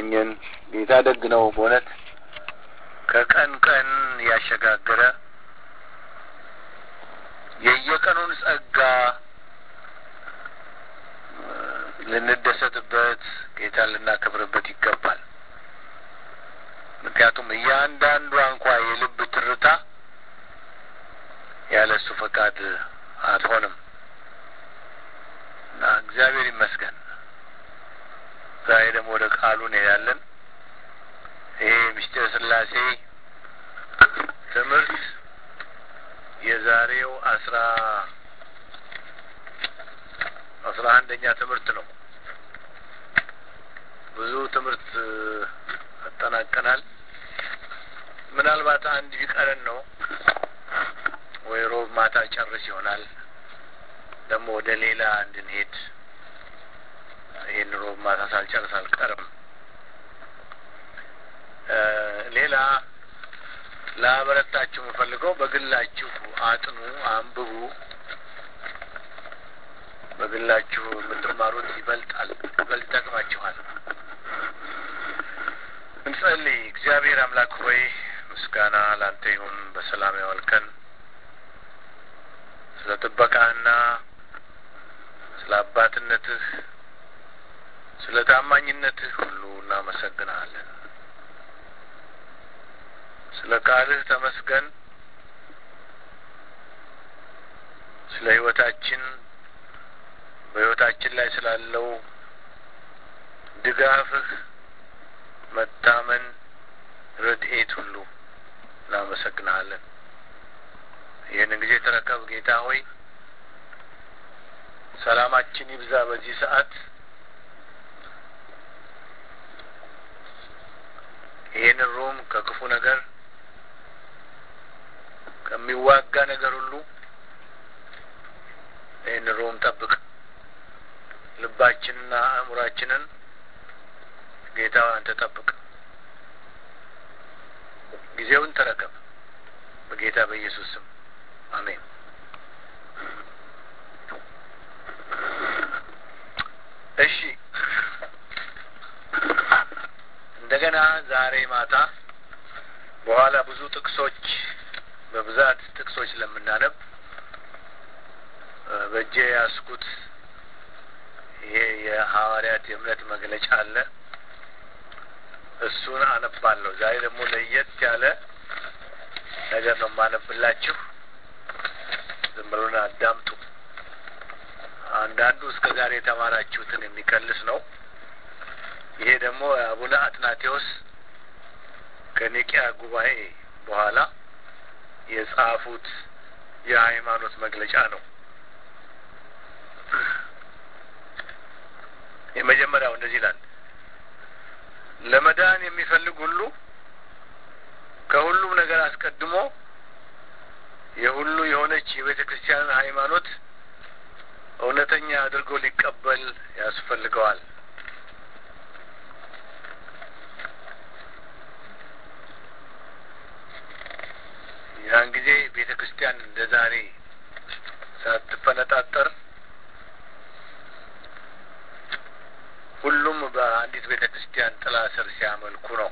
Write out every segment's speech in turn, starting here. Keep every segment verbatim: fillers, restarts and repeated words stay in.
ያገናኘን ጌታ ደግ ነው በእውነት ከቀን ቀን ያሸጋገረ የየቀኑን ጸጋ ልንደሰትበት ጌታን ልናከብርበት ይገባል። ምክንያቱም እያንዳንዱ እንኳን የልብ ትርታ ያለሱ ፈቃድ አትሆንም እና እግዚአብሔር ይመስገን። ዛሬ ደግሞ ወደ ቃሉ እንሄዳለን። ይሄ ምስጢረ ሥላሴ ትምህርት የዛሬው አስራ አስራ አንደኛ ትምህርት ነው። ብዙ ትምህርት አጠናቀናል። ምናልባት አንድ ቢቀረን ነው ወይ ሮብ ማታ ጨርስ ይሆናል ደግሞ ወደ ሌላ እንድንሄድ። ይሄን ሮብ ማታ ሳልጨርስ አልቀርም። ሌላ ላበረታችሁ የምፈልገው በግላችሁ አጥኑ፣ አንብቡ። በግላችሁ የምትማሩት ይበልጣል፣ ይበልጥ ይጠቅማችኋል። እንጸልይ። እግዚአብሔር አምላክ ሆይ ምስጋና ላንተ ይሁን። በሰላም ያዋልከን ስለ ጥበቃህና ስለ አባትነትህ ስለ ታማኝነትህ ሁሉ እናመሰግናለን። ስለ ቃልህ ተመስገን። ስለ ሕይወታችን በሕይወታችን ላይ ስላለው ድጋፍህ፣ መታመን፣ ረድኤት ሁሉ እናመሰግናለን። ይህን ጊዜ ተረከብ ጌታ ሆይ። ሰላማችን ይብዛ በዚህ ሰዓት። ይህን ሮም ከክፉ ነገር ከሚዋጋ ነገር ሁሉ ይህን ሮም ጠብቅ። ልባችንና አእምሯችንን ጌታ አንተ ጠብቅ። ጊዜውን ተረከብ በጌታ በኢየሱስ ስም አሜን። እሺ እንደገና ዛሬ ማታ በኋላ ብዙ ጥቅሶች በብዛት ጥቅሶች ለምናነብ በእጄ ያስኩት ይሄ የሐዋርያት የእምነት መግለጫ አለ። እሱን አነባለሁ። ዛሬ ደግሞ ለየት ያለ ነገር ነው የማነብላችሁ። ዝም ብሎና አዳምጡ። አንዳንዱ እስከ ዛሬ የተማራችሁትን የሚከልስ ነው። ይሄ ደግሞ አቡነ አትናቴዎስ ከኒቂያ ጉባኤ በኋላ የጻፉት የሃይማኖት መግለጫ ነው። የመጀመሪያው እንደዚህ ይላል። ለመዳን የሚፈልግ ሁሉ ከሁሉም ነገር አስቀድሞ የሁሉ የሆነች የቤተ ክርስቲያንን ሃይማኖት እውነተኛ አድርጎ ሊቀበል ያስፈልገዋል። ያን ጊዜ ቤተ ክርስቲያን እንደ ዛሬ ሳትፈነጣጠር ሁሉም በአንዲት ቤተ ክርስቲያን ጥላ ስር ሲያመልኩ ነው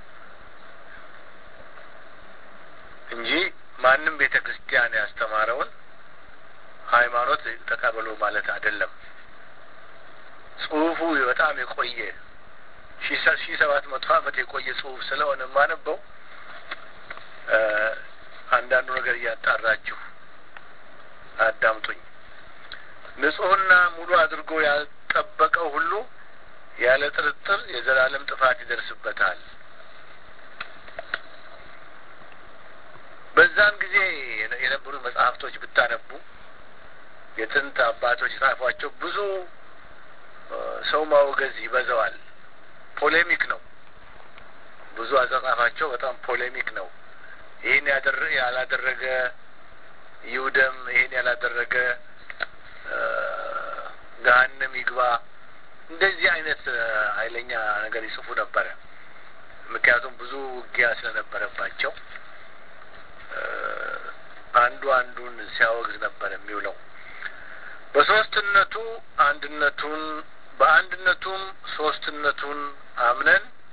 እንጂ ማንም ቤተ ክርስቲያን ያስተማረውን ሃይማኖት ተቀበሉ ማለት አይደለም። ጽሁፉ በጣም የቆየ ሺህ ሰባት መቶ ዓመት የቆየ ጽሁፍ ስለሆነ ማነበው አንዳንዱ ነገር እያጣራችሁ አዳምጡኝ። ንጹህና ሙሉ አድርጎ ያልጠበቀው ሁሉ ያለ ጥርጥር የዘላለም ጥፋት ይደርስበታል። በዛን ጊዜ የነበሩ መጽሐፍቶች ብታነቡ የጥንት አባቶች ጻፏቸው ብዙ ሰው ማውገዝ ይበዛዋል። ፖሌሚክ ነው። ብዙ አጻጻፋቸው በጣም ፖሌሚክ ነው። ይሄን ያደረ ያላደረገ ይውደም፣ ይሄን ያላደረገ ገሃነም ይግባ፣ እንደዚህ አይነት ኃይለኛ ነገር ይጽፉ ነበር። ምክንያቱም ብዙ ውጊያ ስለነበረባቸው አንዱ አንዱን ሲያወግዝ ነበር የሚውለው። በሶስትነቱ አንድነቱን በአንድነቱም ሶስትነቱን አምነን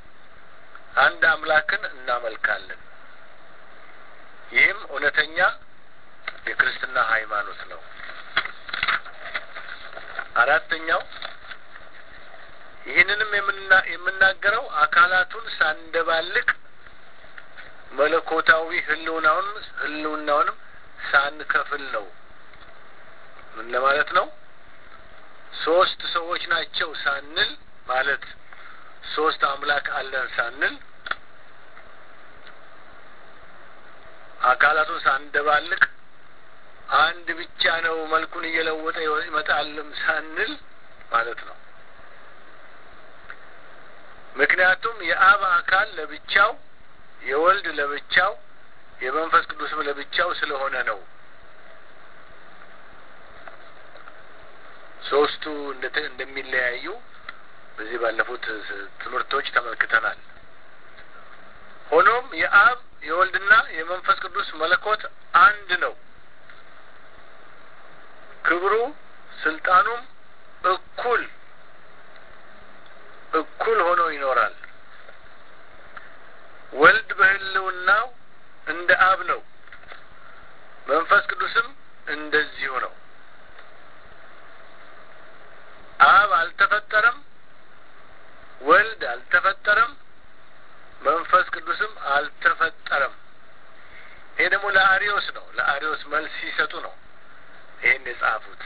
አንድ አምላክን እናመልካለን። ይህም እውነተኛ የክርስትና ሃይማኖት ነው። አራተኛው ይህንንም የምና የምናገረው አካላቱን ሳንደባልቅ መለኮታዊ ህልውናውን ህልውናውንም ሳንከፍል ነው። ምን ለማለት ነው? ሶስት ሰዎች ናቸው ሳንል ማለት ሶስት አምላክ አለን ሳንል አካላቱን ሳንደባልቅ አንድ ብቻ ነው መልኩን እየለወጠ ይመጣልም ሳንል ማለት ነው። ምክንያቱም የአብ አካል ለብቻው፣ የወልድ ለብቻው፣ የመንፈስ ቅዱስም ለብቻው ስለሆነ ነው። ሶስቱ እንደሚለያዩ በዚህ ባለፉት ትምህርቶች ተመልክተናል። ሆኖም የአብ የወልድና የመንፈስ ቅዱስ መለኮት አንድ ነው። ክብሩ ስልጣኑም እኩል እኩል ሆኖ ይኖራል። ወልድ በህልውናው እንደ አብ ነው። መንፈስ ቅዱስም እንደዚሁ ነው። አብ አልተፈጠረም፣ ወልድ አልተፈጠረም፣ መንፈስ ቅዱስም አልተፈጠረም። ይሄ ደግሞ ለአሪዮስ ነው። ለአሪዮስ መልስ ሲሰጡ ነው ይሄን የጻፉት።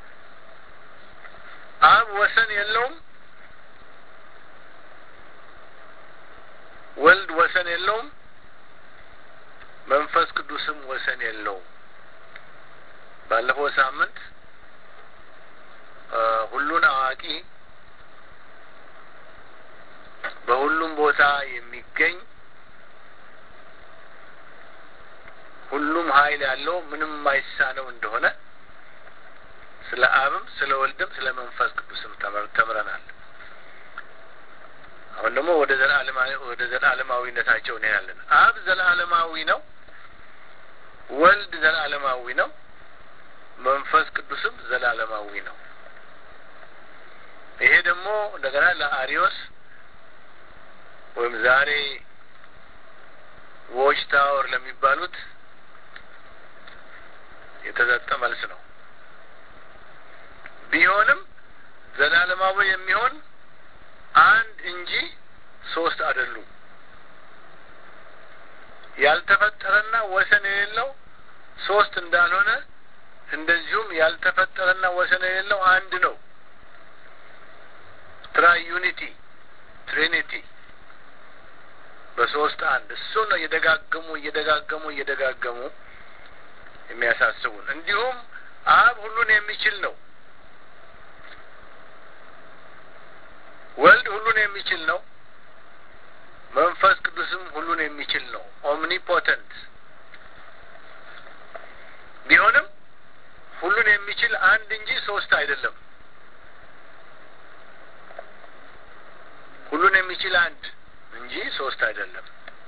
አብ ወሰን የለውም፣ ወልድ ወሰን የለውም፣ መንፈስ ቅዱስም ወሰን የለውም። ባለፈው ሳምንት ሁሉን አዋቂ በሁሉም ቦታ የሚገኝ ሁሉም ኃይል ያለው ምንም ማይሳነው እንደሆነ ስለ አብም ስለ ወልድም ስለ መንፈስ ቅዱስም ተምረናል። አሁን ደግሞ ወደ ዘላለማዊ ወደ ዘላለማዊነታቸው እንሄዳለን። አብ ዘላለማዊ ነው፣ ወልድ ዘላለማዊ ነው፣ መንፈስ ቅዱስም ዘላለማዊ ነው። ይሄ ደግሞ እንደገና ለአሪዮስ ወይም ዛሬ ዎች ታወር ለሚባሉት የተሰጠ መልስ ነው። ቢሆንም ዘላለማዊ የሚሆን አንድ እንጂ ሶስት አይደሉም። ያልተፈጠረና ወሰን የሌለው ሶስት እንዳልሆነ እንደዚሁም ያልተፈጠረና ወሰን የሌለው አንድ ነው። ትራዩኒቲ ትሪኒቲ በሶስት አንድ እሱ ነው እየደጋገሙ እየደጋገሙ እየደጋገሙ የሚያሳስቡን። እንዲሁም አብ ሁሉን የሚችል ነው፣ ወልድ ሁሉን የሚችል ነው፣ መንፈስ ቅዱስም ሁሉን የሚችል ነው። ኦምኒፖተንት ቢሆንም ሁሉን የሚችል አንድ እንጂ ሶስት አይደለም። ሁሉን የሚችል አንድ እንጂ ሶስት አይደለም።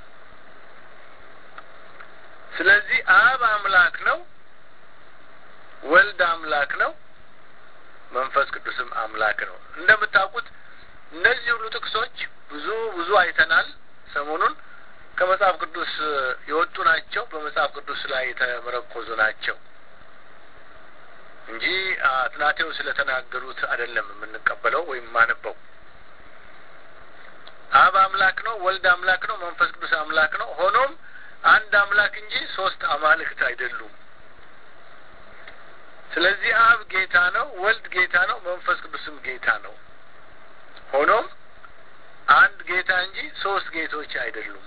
ስለዚህ አብ አምላክ ነው፣ ወልድ አምላክ ነው፣ መንፈስ ቅዱስም አምላክ ነው። እንደምታውቁት እነዚህ ሁሉ ጥቅሶች ብዙ ብዙ አይተናል። ሰሞኑን ከመጽሐፍ ቅዱስ የወጡ ናቸው፣ በመጽሐፍ ቅዱስ ላይ የተመረኮዙ ናቸው እንጂ አትናቴው ስለተናገሩት አይደለም የምንቀበለው ወይም ማነበው። አብ አምላክ ነው፣ ወልድ አምላክ ነው፣ መንፈስ ቅዱስ አምላክ ነው። ሆኖም አንድ አምላክ እንጂ ሶስት አማልክት አይደሉም። ስለዚህ አብ ጌታ ነው፣ ወልድ ጌታ ነው፣ መንፈስ ቅዱስም ጌታ ነው። ሆኖም አንድ ጌታ እንጂ ሶስት ጌቶች አይደሉም።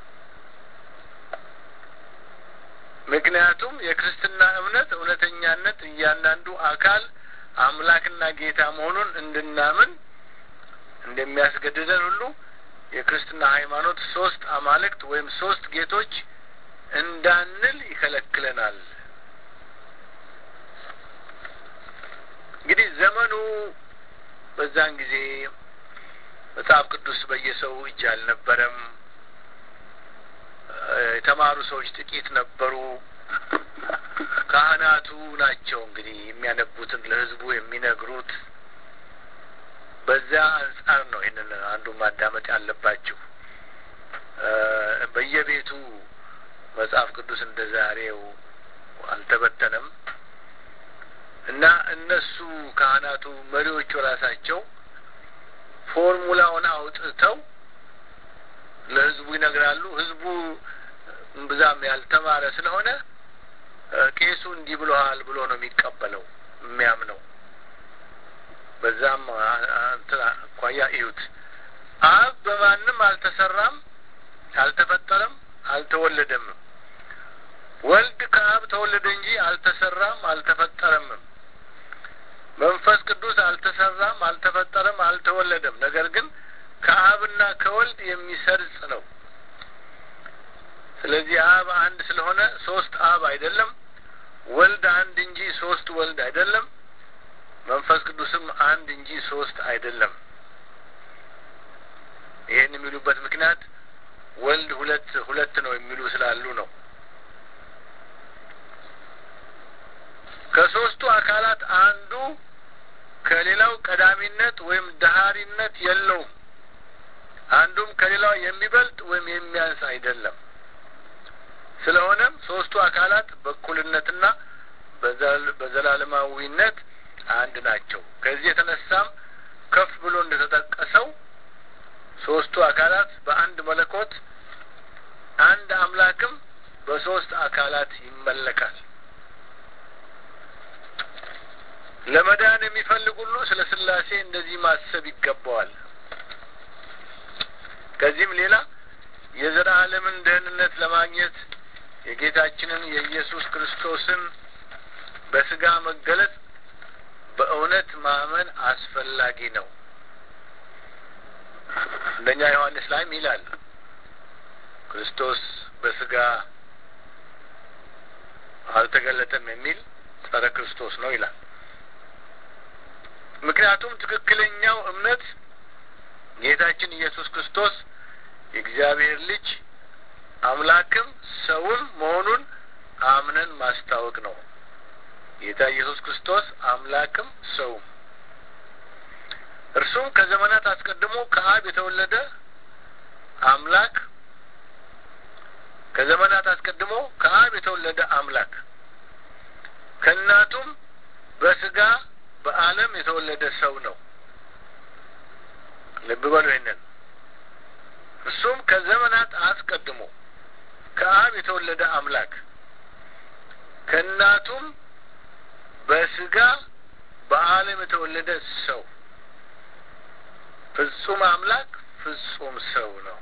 ምክንያቱም የክርስትና እምነት እውነተኛነት እያንዳንዱ አካል አምላክና ጌታ መሆኑን እንድናምን እንደሚያስገድደን ሁሉ የክርስትና ሃይማኖት ሶስት አማልክት ወይም ሶስት ጌቶች እንዳንል ይከለክለናል። እንግዲህ ዘመኑ በዛን ጊዜ መጽሐፍ ቅዱስ በየሰው እጅ አልነበረም። የተማሩ ሰዎች ጥቂት ነበሩ። ካህናቱ ናቸው እንግዲህ የሚያነቡትን ለህዝቡ የሚነግሩት። በዛ አንጻር ነው ይሄንን አንዱ ማዳመጥ ያለባችሁ። መጽሐፍ ቅዱስ እንደዛሬው አልተበተነም እና እነሱ ካህናቱ መሪዎቹ ራሳቸው ፎርሙላውን አውጥተው ለህዝቡ ይነግራሉ። ህዝቡ ብዛም ያልተማረ ስለሆነ ቄሱ እንዲህ ብሎሃል ብሎ ነው የሚቀበለው የሚያምነው። በዛም እንትና አኳያ እዩት። አብ በማንም አልተሰራም፣ አልተፈጠረም፣ አልተወለደም። ወልድ ከአብ ተወለደ እንጂ አልተሰራም፣ አልተፈጠረም። መንፈስ ቅዱስ አልተሰራም፣ አልተፈጠረም፣ አልተወለደም። ነገር ግን ከአብና ከወልድ የሚሰርጽ ነው። ስለዚህ አብ አንድ ስለሆነ ሶስት አብ አይደለም፣ ወልድ አንድ እንጂ ሶስት ወልድ አይደለም፣ መንፈስ ቅዱስም አንድ እንጂ ሶስት አይደለም። ይሄን የሚሉበት ምክንያት ወልድ ሁለት ሁለት ነው የሚሉ ስላሉ ነው። ከሶስቱ አካላት አንዱ ከሌላው ቀዳሚነት ወይም ዳህሪነት የለውም። አንዱም ከሌላው የሚበልጥ ወይም የሚያንስ አይደለም። ስለሆነም ሶስቱ አካላት በእኩልነትና በዘላለማዊነት አንድ ናቸው። ከዚህ የተነሳም ከፍ ብሎ እንደተጠቀሰው ሶስቱ አካላት በአንድ መለኮት አንድ አምላክም በሶስት አካላት ይመለካል። ለመዳን የሚፈልግ ሁሉ ስለ ሥላሴ እንደዚህ ማሰብ ይገባዋል። ከዚህም ሌላ የዘላለምን ደህንነት ለማግኘት የጌታችንን የኢየሱስ ክርስቶስን በስጋ መገለጥ በእውነት ማመን አስፈላጊ ነው። እንደኛ ዮሐንስ ላይም ይላል ክርስቶስ በስጋ አልተገለጠም የሚል ጸረ ክርስቶስ ነው ይላል። ምክንያቱም ትክክለኛው እምነት ጌታችን ኢየሱስ ክርስቶስ የእግዚአብሔር ልጅ አምላክም ሰውም መሆኑን አምነን ማስታወቅ ነው። ጌታ ኢየሱስ ክርስቶስ አምላክም ሰውም፣ እርሱም ከዘመናት አስቀድሞ ከአብ የተወለደ አምላክ ከዘመናት አስቀድሞ ከአብ የተወለደ አምላክ ከእናቱም በስጋ በዓለም የተወለደ ሰው ነው። ልብ በሉ ይሄንን። እርሱም ከዘመናት አስቀድሞ ከአብ የተወለደ አምላክ ከእናቱም በስጋ በዓለም የተወለደ ሰው ፍጹም አምላክ ፍጹም ሰው ነው።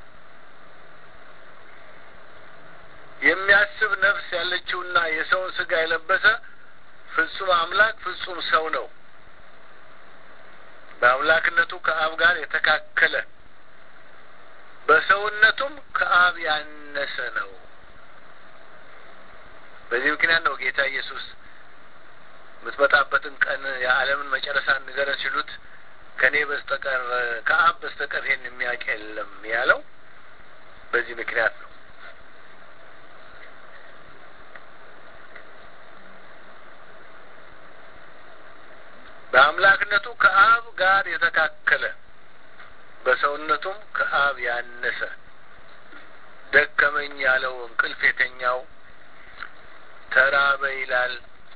የሚያስብ ነፍስ ያለችውና የሰውን ስጋ የለበሰ ፍጹም አምላክ ፍጹም ሰው ነው። በአምላክነቱ ከአብ ጋር የተካከለ በሰውነቱም ከአብ ያነሰ ነው። በዚህ ምክንያት ነው ጌታ ኢየሱስ የምትመጣበትን ቀን የዓለምን መጨረሻ ንገረን ሲሉት ከኔ በስተቀር ከአብ በስተቀር ይሄን የሚያውቅ የለም ያለው በዚህ ምክንያት ነው። በአምላክነቱ ከአብ ጋር የተካከለ በሰውነቱም ከአብ ያነሰ፣ ደከመኝ ያለው እንቅልፍ የተኛው፣ ተራበ ይላል።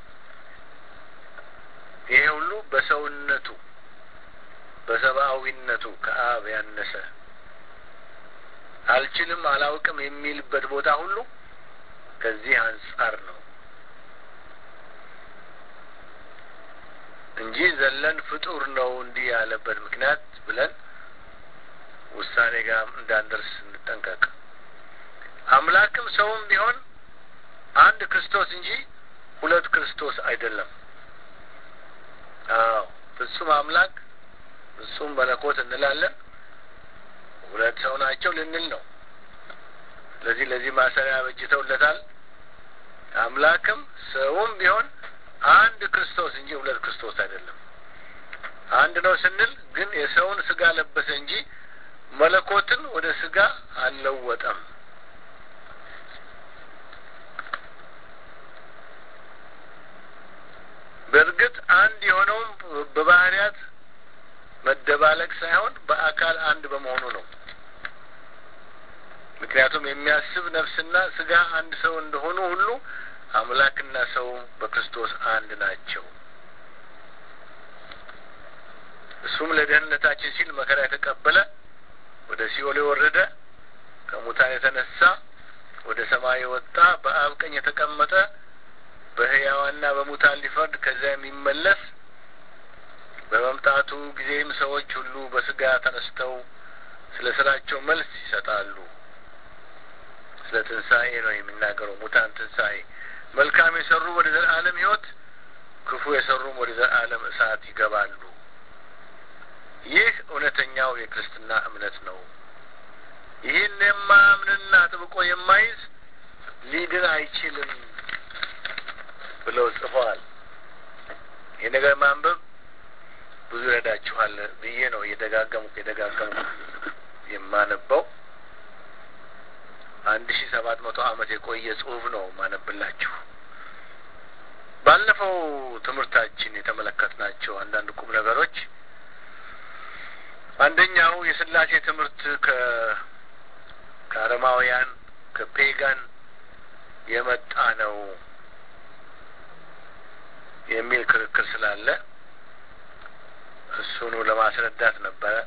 ይሄ ሁሉ በሰውነቱ በሰብአዊነቱ ከአብ ያነሰ፣ አልችልም አላውቅም የሚልበት ቦታ ሁሉ ከዚህ አንጻር ነው እንጂ ዘለን ፍጡር ነው እንዲህ ያለበት ምክንያት ብለን ውሳኔ ጋር እንዳንደርስ እንጠንቀቅ። አምላክም ሰውም ቢሆን አንድ ክርስቶስ እንጂ ሁለት ክርስቶስ አይደለም። አዎ ፍጹም አምላክ ፍጹም መለኮት እንላለን፣ ሁለት ሰው ናቸው ልንል ነው። ስለዚህ ለዚህ ማሰሪያ በጅተውለታል። አምላክም ሰውም ቢሆን አንድ ክርስቶስ እንጂ ሁለት ክርስቶስ አይደለም። አንድ ነው ስንል ግን የሰውን ስጋ ለበሰ እንጂ መለኮትን ወደ ስጋ አልለወጠም። በእርግጥ አንድ የሆነውም በባህሪያት መደባለቅ ሳይሆን በአካል አንድ በመሆኑ ነው። ምክንያቱም የሚያስብ ነፍስና ስጋ አንድ ሰው እንደሆኑ ሁሉ አምላክና ሰው በክርስቶስ አንድ ናቸው። እሱም ለደህንነታችን ሲል መከራ የተቀበለ፣ ወደ ሲኦል የወረደ፣ ከሙታን የተነሳ፣ ወደ ሰማይ የወጣ፣ በአብ ቀኝ የተቀመጠ፣ በሕያዋንና በሙታን ሊፈርድ ከዚያ የሚመለስ፣ በመምጣቱ ጊዜም ሰዎች ሁሉ በስጋ ተነስተው ስለ ስራቸው መልስ ይሰጣሉ። ስለ ትንሣኤ ነው የሚናገረው። ሙታን ትንሣኤ። መልካም የሰሩ ወደ ዘላለም ሕይወት፣ ክፉ የሰሩም ወደ ዘላለም እሳት ይገባሉ። ይህ እውነተኛው የክርስትና እምነት ነው። ይህን የማያምንና አጥብቆ የማይዝ ሊድን አይችልም ብለው ጽፈዋል። ይህ ነገር ማንበብ ብዙ ይረዳችኋል ብዬ ነው እየደጋገምኩ እየደጋገምኩ የማነበው። አንድ ሺህ ሰባት መቶ ዓመት የቆየ ጽሑፍ ነው ማነብላችሁ። ባለፈው ትምህርታችን የተመለከትናቸው አንዳንድ ቁም ነገሮች፣ አንደኛው የሥላሴ ትምህርት ከ ከአረማውያን ከፔጋን የመጣ ነው የሚል ክርክር ስላለ እሱኑ ለማስረዳት ነበረ።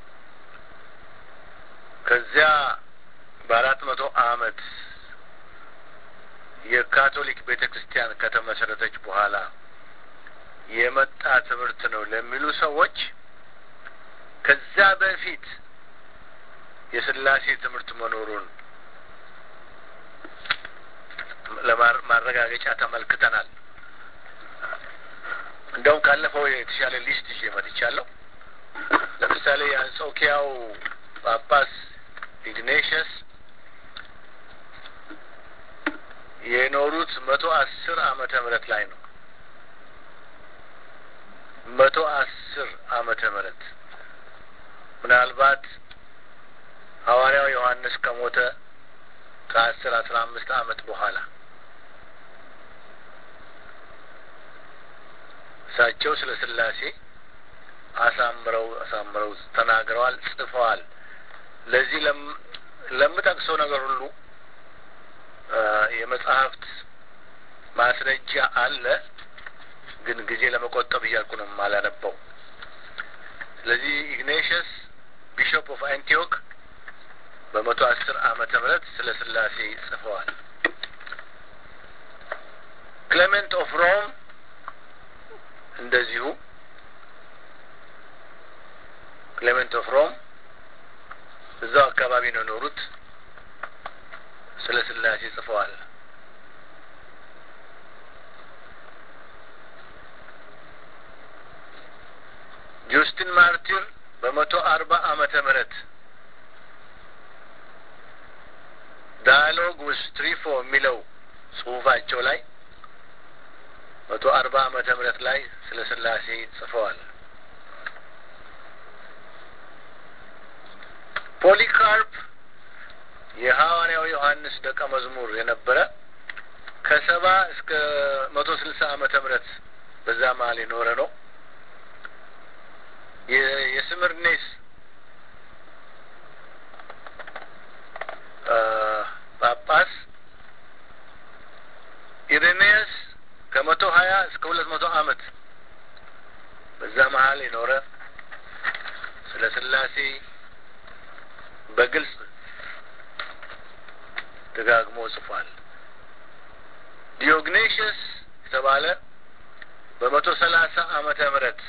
ከዚያ በአራት መቶ ዓመት የካቶሊክ ቤተ ክርስቲያን ከተመሰረተች በኋላ የመጣ ትምህርት ነው ለሚሉ ሰዎች ከዚያ በፊት የሥላሴ ትምህርት መኖሩን ለማረጋገጫ ተመልክተናል። እንደውም ካለፈው የተሻለ ሊስት ይዤ መጥቻለሁ። ለምሳሌ የአንጾኪያው ጳጳስ ኢግኔሽየስ የኖሩት መቶ አስር ዓመተ ምህረት ላይ ነው። መቶ አስር ዓመተ ምህረት ምናልባት ሐዋርያው ዮሐንስ ከሞተ ከአስር አስራ አምስት ዓመት በኋላ እሳቸው ስለ ሥላሴ አሳምረው አሳምረው ተናግረዋል፣ ጽፈዋል። ለዚህ ለም ለምጠቅሰው ነገር ሁሉ የመጽሐፍት ማስረጃ አለ፣ ግን ጊዜ ለመቆጠብ እያልኩ ነው የማላነበው። ስለዚህ ኢግኔሽየስ ቢሾፕ ኦፍ አንቲዮክ በመቶ አስር ዓመተ ምህረት ስለ ሥላሴ ጽፈዋል። ክሌመንት ኦፍ ሮም እንደዚሁ ክሌመንት ኦፍ ሮም እዛው አካባቢ ነው ኖሩት፣ ስለ ሥላሴ ጽፈዋል። ጁስቲን ማርቲር በመቶ አርባ ዓመተ ምህረት ዳያሎግ ዊዝ ትሪፎ የሚለው ጽሑፋቸው ላይ መቶ አርባ ዓመተ ምህረት ላይ ስለ ሥላሴ ጽፈዋል። ፖሊካርፕ የሐዋርያው ዮሐንስ ደቀ መዝሙር የነበረ ከሰባ እስከ መቶ ስልሳ ዓመተ ምህረት በዛ መሀል የኖረ ነው። የስምርኔስ ጳጳስ ኢሬኔስ ከመቶ ሀያ እስከ ሁለት መቶ ዓመት በዛ መሀል የኖረ ስለ ሥላሴ በግልጽ ደጋግሞ ጽፏል። ዲዮግኔሽየስ የተባለ በመቶ ሰላሳ ዓመተ ምህረት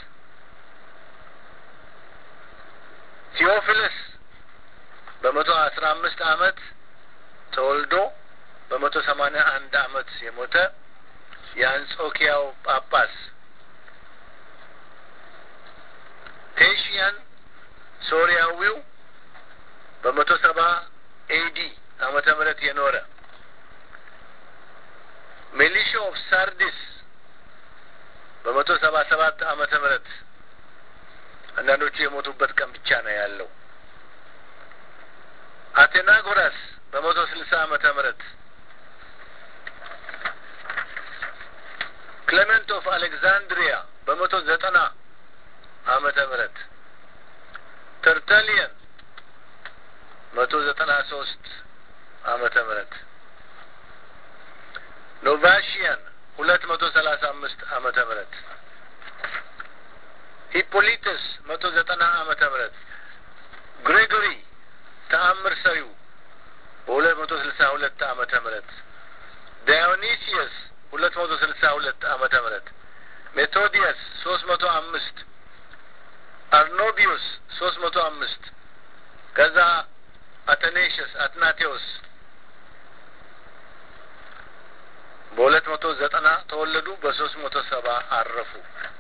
ቴዎፍልስ በመቶ አስራ አምስት ዓመት ተወልዶ በመቶ ሰማንያ አንድ ዓመት የሞተ የአንጾኪያው ጳጳስ ቴሽያን ሶሪያዊው በመቶ ሰባ ኤዲ ዓመተ ምህረት የኖረ ሜሊሾ ኦፍ ሳርዲስ በመቶ ሰባ ሰባት ዓመተ ምህረት አንዳንዶቹ የሞቱበት ቀን ብቻ ነው ያለው። አቴናጎራስ በመቶ ስልሳ ዓመተ ምህረት ክሌመንት ኦፍ አሌክዛንድሪያ በመቶ ዘጠና ዓመተ ምህረት ተርተሊየን መቶ ዘጠና ሶስት ዓመተ ምህረት ኖቫሽያን ሁለት መቶ ሰላሳ አምስት ዓመተ ምህረት ሂፖሊተስ መቶ ዘጠና ዓመተ ምህረት ግሬጎሪ ተአምር ሰሪው ሁለት መቶ ስልሳ ሁለት ዓመተ ምህረት ዳዮኒሲየስ ሁለት መቶ ስልሳ ሁለት ዓመተ ምህረት ሜቶዲየስ ሶስት መቶ አምስት አርኖቢዮስ ሶስት መቶ አምስት ከዛ አተኔሽስ አትናቴዎስ በሁለት መቶ ዘጠና ተወለዱ በሶስት መቶ ሰባ አረፉ።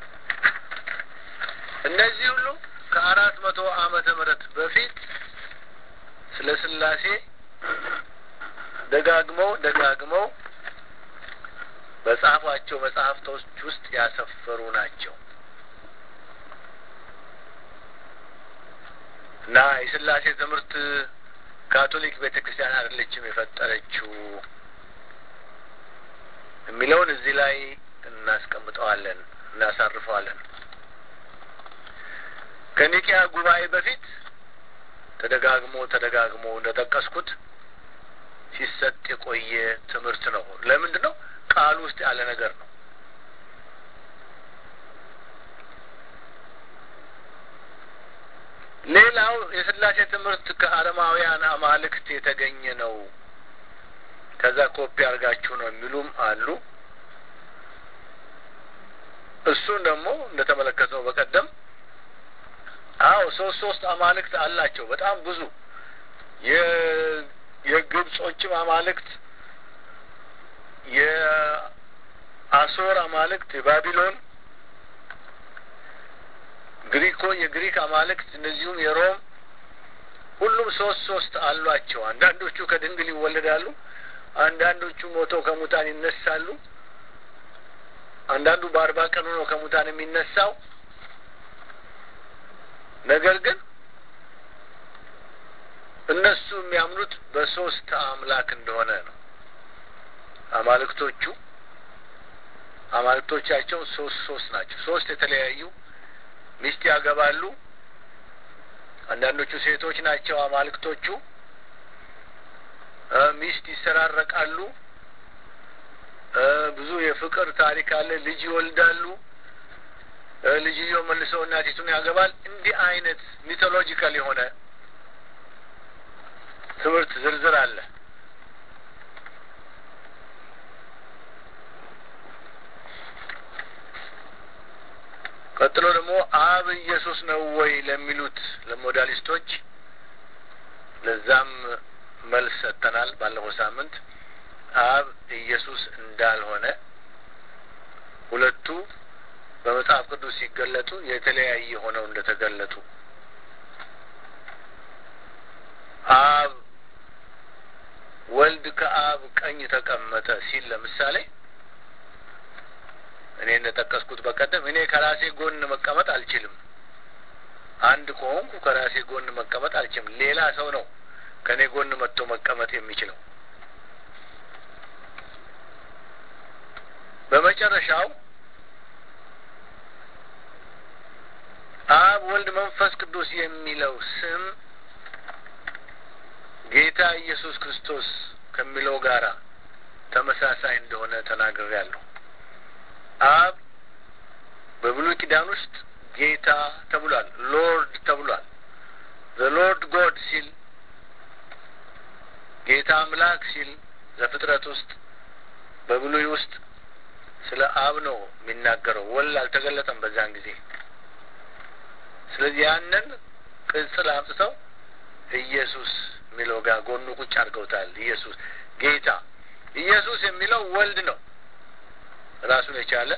እነዚህ ሁሉ ከአራት መቶ ዓመተ ምህረት በፊት ስለ ሥላሴ ደጋግመው ደጋግመው በጻፏቸው መጽሐፍቶች ውስጥ ያሰፈሩ ናቸው እና የሥላሴ ትምህርት ካቶሊክ ቤተክርስቲያን አይደለችም የፈጠረችው የሚለውን እዚህ ላይ እናስቀምጠዋለን እናሳርፈዋለን። ከኒቂያ ጉባኤ በፊት ተደጋግሞ ተደጋግሞ እንደጠቀስኩት ሲሰጥ የቆየ ትምህርት ነው። ለምንድን ነው? ቃል ውስጥ ያለ ነገር ነው። ሌላው የሥላሴ ትምህርት ከአረማውያን አማልክት የተገኘ ነው፣ ከዛ ኮፒ አድርጋችሁ ነው የሚሉም አሉ። እሱን ደግሞ እንደተመለከትነው በቀደም አዎ ሶስት ሶስት አማልክት አላቸው። በጣም ብዙ የ የግብጾችም አማልክት የአሶር አማልክት የባቢሎን ግሪኮ የግሪክ አማልክት እነዚሁም የሮም ሁሉም ሶስት ሶስት አሏቸው። አንዳንዶቹ ከድንግል ይወለዳሉ፣ አንዳንዶቹ ሞተው ከሙታን ይነሳሉ፣ አንዳንዱ በአርባ ቀኑ ነው ከሙታን የሚነሳው። ነገር ግን እነሱ የሚያምኑት በሶስት አምላክ እንደሆነ ነው። አማልክቶቹ አማልክቶቻቸው ሶስት ሶስት ናቸው። ሶስት የተለያዩ ሚስት ያገባሉ። አንዳንዶቹ ሴቶች ናቸው አማልክቶቹ። ሚስት ይሰራረቃሉ። ብዙ የፍቅር ታሪክ አለ። ልጅ ይወልዳሉ። ልጅየው መልሰው እናቲቱን ያገባል። እንዲህ አይነት ሚቶሎጂካል የሆነ ትምህርት ዝርዝር አለ። ቀጥሎ ደግሞ አብ ኢየሱስ ነው ወይ ለሚሉት ለሞዳሊስቶች ለዛም መልስ ሰጥተናል ባለፈው ሳምንት። አብ ኢየሱስ እንዳልሆነ ሁለቱ በመጽሐፍ ቅዱስ ሲገለጡ የተለያየ ሆነው እንደተገለጡ አብ ወልድ ከአብ ቀኝ ተቀመጠ ሲል ለምሳሌ እኔ እንደጠቀስኩት በቀደም እኔ ከራሴ ጎን መቀመጥ አልችልም። አንድ ከሆንኩ ከራሴ ጎን መቀመጥ አልችልም። ሌላ ሰው ነው ከኔ ጎን መጥቶ መቀመጥ የሚችለው። በመጨረሻው አብ ወልድ መንፈስ ቅዱስ የሚለው ስም ጌታ ኢየሱስ ክርስቶስ ከሚለው ጋራ ተመሳሳይ እንደሆነ ተናግሬያለሁ። አብ በብሉይ ኪዳን ውስጥ ጌታ ተብሏል፣ ሎርድ ተብሏል። ዘ ሎርድ ጎድ ሲል ጌታ አምላክ ሲል ዘፍጥረት ውስጥ በብሉይ ውስጥ ስለ አብ ነው የሚናገረው። ወልድ አልተገለጠም በዛን ጊዜ። ስለዚህ ያንን ቅጽል አምጥተው ኢየሱስ የሚለው ጋር ጎኑ ቁጭ አድርገውታል። ኢየሱስ ጌታ ኢየሱስ የሚለው ወልድ ነው ራሱን የቻለ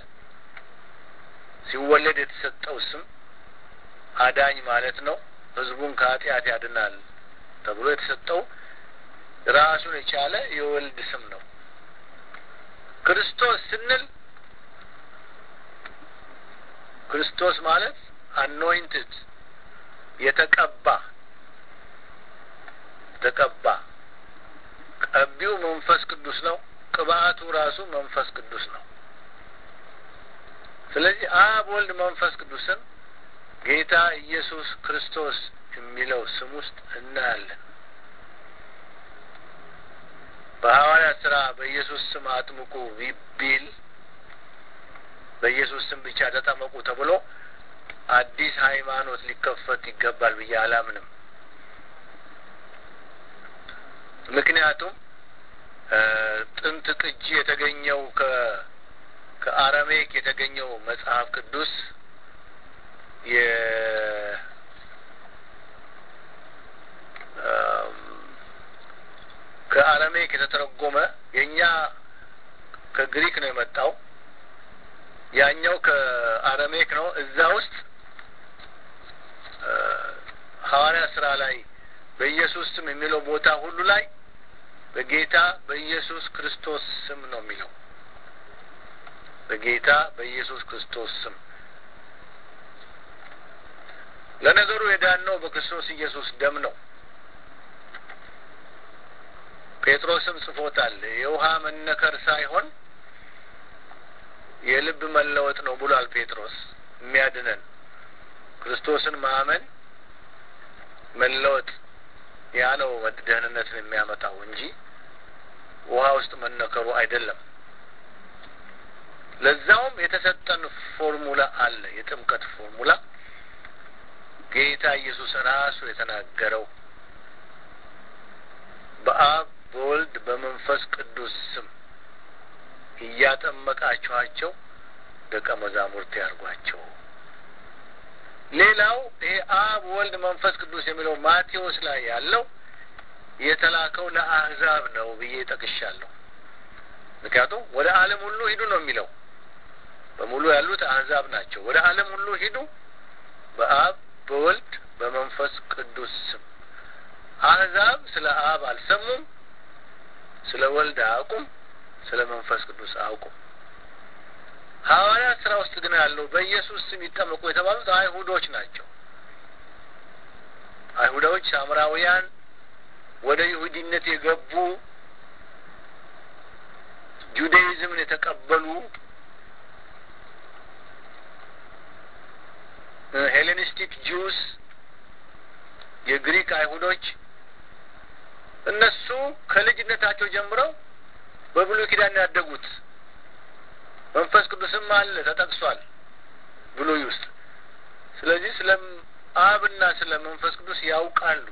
ሲወለድ የተሰጠው ስም አዳኝ ማለት ነው። ሕዝቡን ከኃጢአት ያድናል ተብሎ የተሰጠው ራሱን የቻለ የወልድ ስም ነው። ክርስቶስ ስንል ክርስቶስ ማለት አኖይንትድ የተቀባ ተቀባ ቀቢው መንፈስ ቅዱስ ነው። ቅባቱ ራሱ መንፈስ ቅዱስ ነው። ስለዚህ አብ ወልድ መንፈስ ቅዱስን ጌታ ኢየሱስ ክርስቶስ የሚለው ስም ውስጥ እናያለን። ስራ በኢየሱስ ስም አጥምቁ ቢል በኢየሱስ ስም ብቻ ተጠመቁ ተብሎ አዲስ ሃይማኖት ሊከፈት ይገባል ብዬ አላምንም። ምክንያቱም ጥንት ቅጂ የተገኘው ከ ከአረሜክ የተገኘው መጽሐፍ ቅዱስ የ ከአረሜክ የተተረጎመ የኛ ከግሪክ ነው የመጣው፣ ያኛው ከአረሜክ ነው። እዛ ውስጥ ሐዋርያ ስራ ላይ በኢየሱስ ስም የሚለው ቦታ ሁሉ ላይ በጌታ በኢየሱስ ክርስቶስ ስም ነው የሚለው። በጌታ በኢየሱስ ክርስቶስ ስም። ለነገሩ የዳነው በክርስቶስ ኢየሱስ ደም ነው። ጴጥሮስም ጽፎታል። የውሃ መነከር ሳይሆን የልብ መለወጥ ነው ብሏል ጴጥሮስ። የሚያድነን ክርስቶስን ማመን መለወጥ ያ ነው ደህንነትን የሚያመጣው እንጂ ውሃ ውስጥ መነከሩ አይደለም። ለዛውም የተሰጠን ፎርሙላ አለ፣ የጥምቀት ፎርሙላ ጌታ ኢየሱስ ራሱ የተናገረው በአብ በወልድ በመንፈስ ቅዱስ ስም እያጠመቃችኋቸው ደቀ መዛሙርት ያርጓቸው። ሌላው ይሄ አብ ወልድ መንፈስ ቅዱስ የሚለው ማቴዎስ ላይ ያለው የተላከው ለአህዛብ ነው ብዬ ጠቅሻለሁ። ምክንያቱም ወደ ዓለም ሁሉ ሂዱ ነው የሚለው። በሙሉ ያሉት አህዛብ ናቸው። ወደ ዓለም ሁሉ ሂዱ በአብ በወልድ በመንፈስ ቅዱስ ስም። አህዛብ ስለ አብ አልሰሙም፣ ስለ ወልድ አያውቁም፣ ስለ መንፈስ ቅዱስ አያውቁም። ሐዋርያት ስራ ውስጥ ግን ያለው በኢየሱስ ስም ይጠመቁ የተባሉት አይሁዶች ናቸው። አይሁዶች ሳምራውያን ወደ ይሁዲነት የገቡ ጁዳይዝምን የተቀበሉ ሄሌኒስቲክ ጁስ የግሪክ አይሁዶች እነሱ ከልጅነታቸው ጀምረው በብሉይ ኪዳን ያደጉት መንፈስ ቅዱስም አለ ተጠቅሷል ብሉይ ውስጥ። ስለዚህ ስለ አብና ስለ መንፈስ ቅዱስ ያውቃሉ።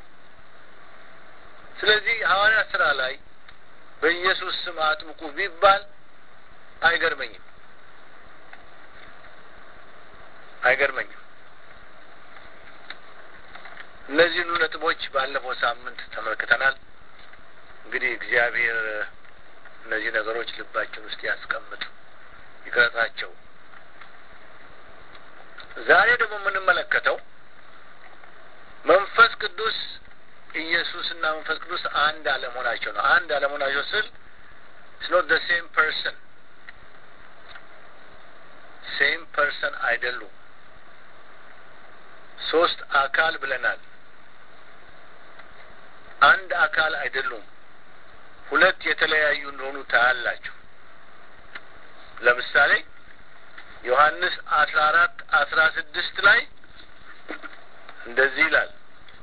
ስለዚህ ሐዋርያት ስራ ላይ በኢየሱስ ስም አጥምቁ ቢባል አይገርመኝም አይገርመኝም። እነዚህን ነጥቦች ባለፈው ሳምንት ተመልክተናል። እንግዲህ እግዚአብሔር እነዚህ ነገሮች ልባችን ውስጥ ያስቀምጥ ይቅረታቸው። ዛሬ ደግሞ የምንመለከተው መንፈስ ቅዱስ ኢየሱስና መንፈስ ቅዱስ አንድ አለመሆናቸው ነው። አንድ አለመሆናቸው ስል it's not the same person same person አይደሉም። ሶስት አካል ብለናል። አንድ አካል አይደሉም። ሁለት የተለያዩ እንደሆኑ ታያላችሁ። ለምሳሌ ዮሐንስ አስራ አራት አስራ ስድስት ላይ እንደዚህ ይላል፣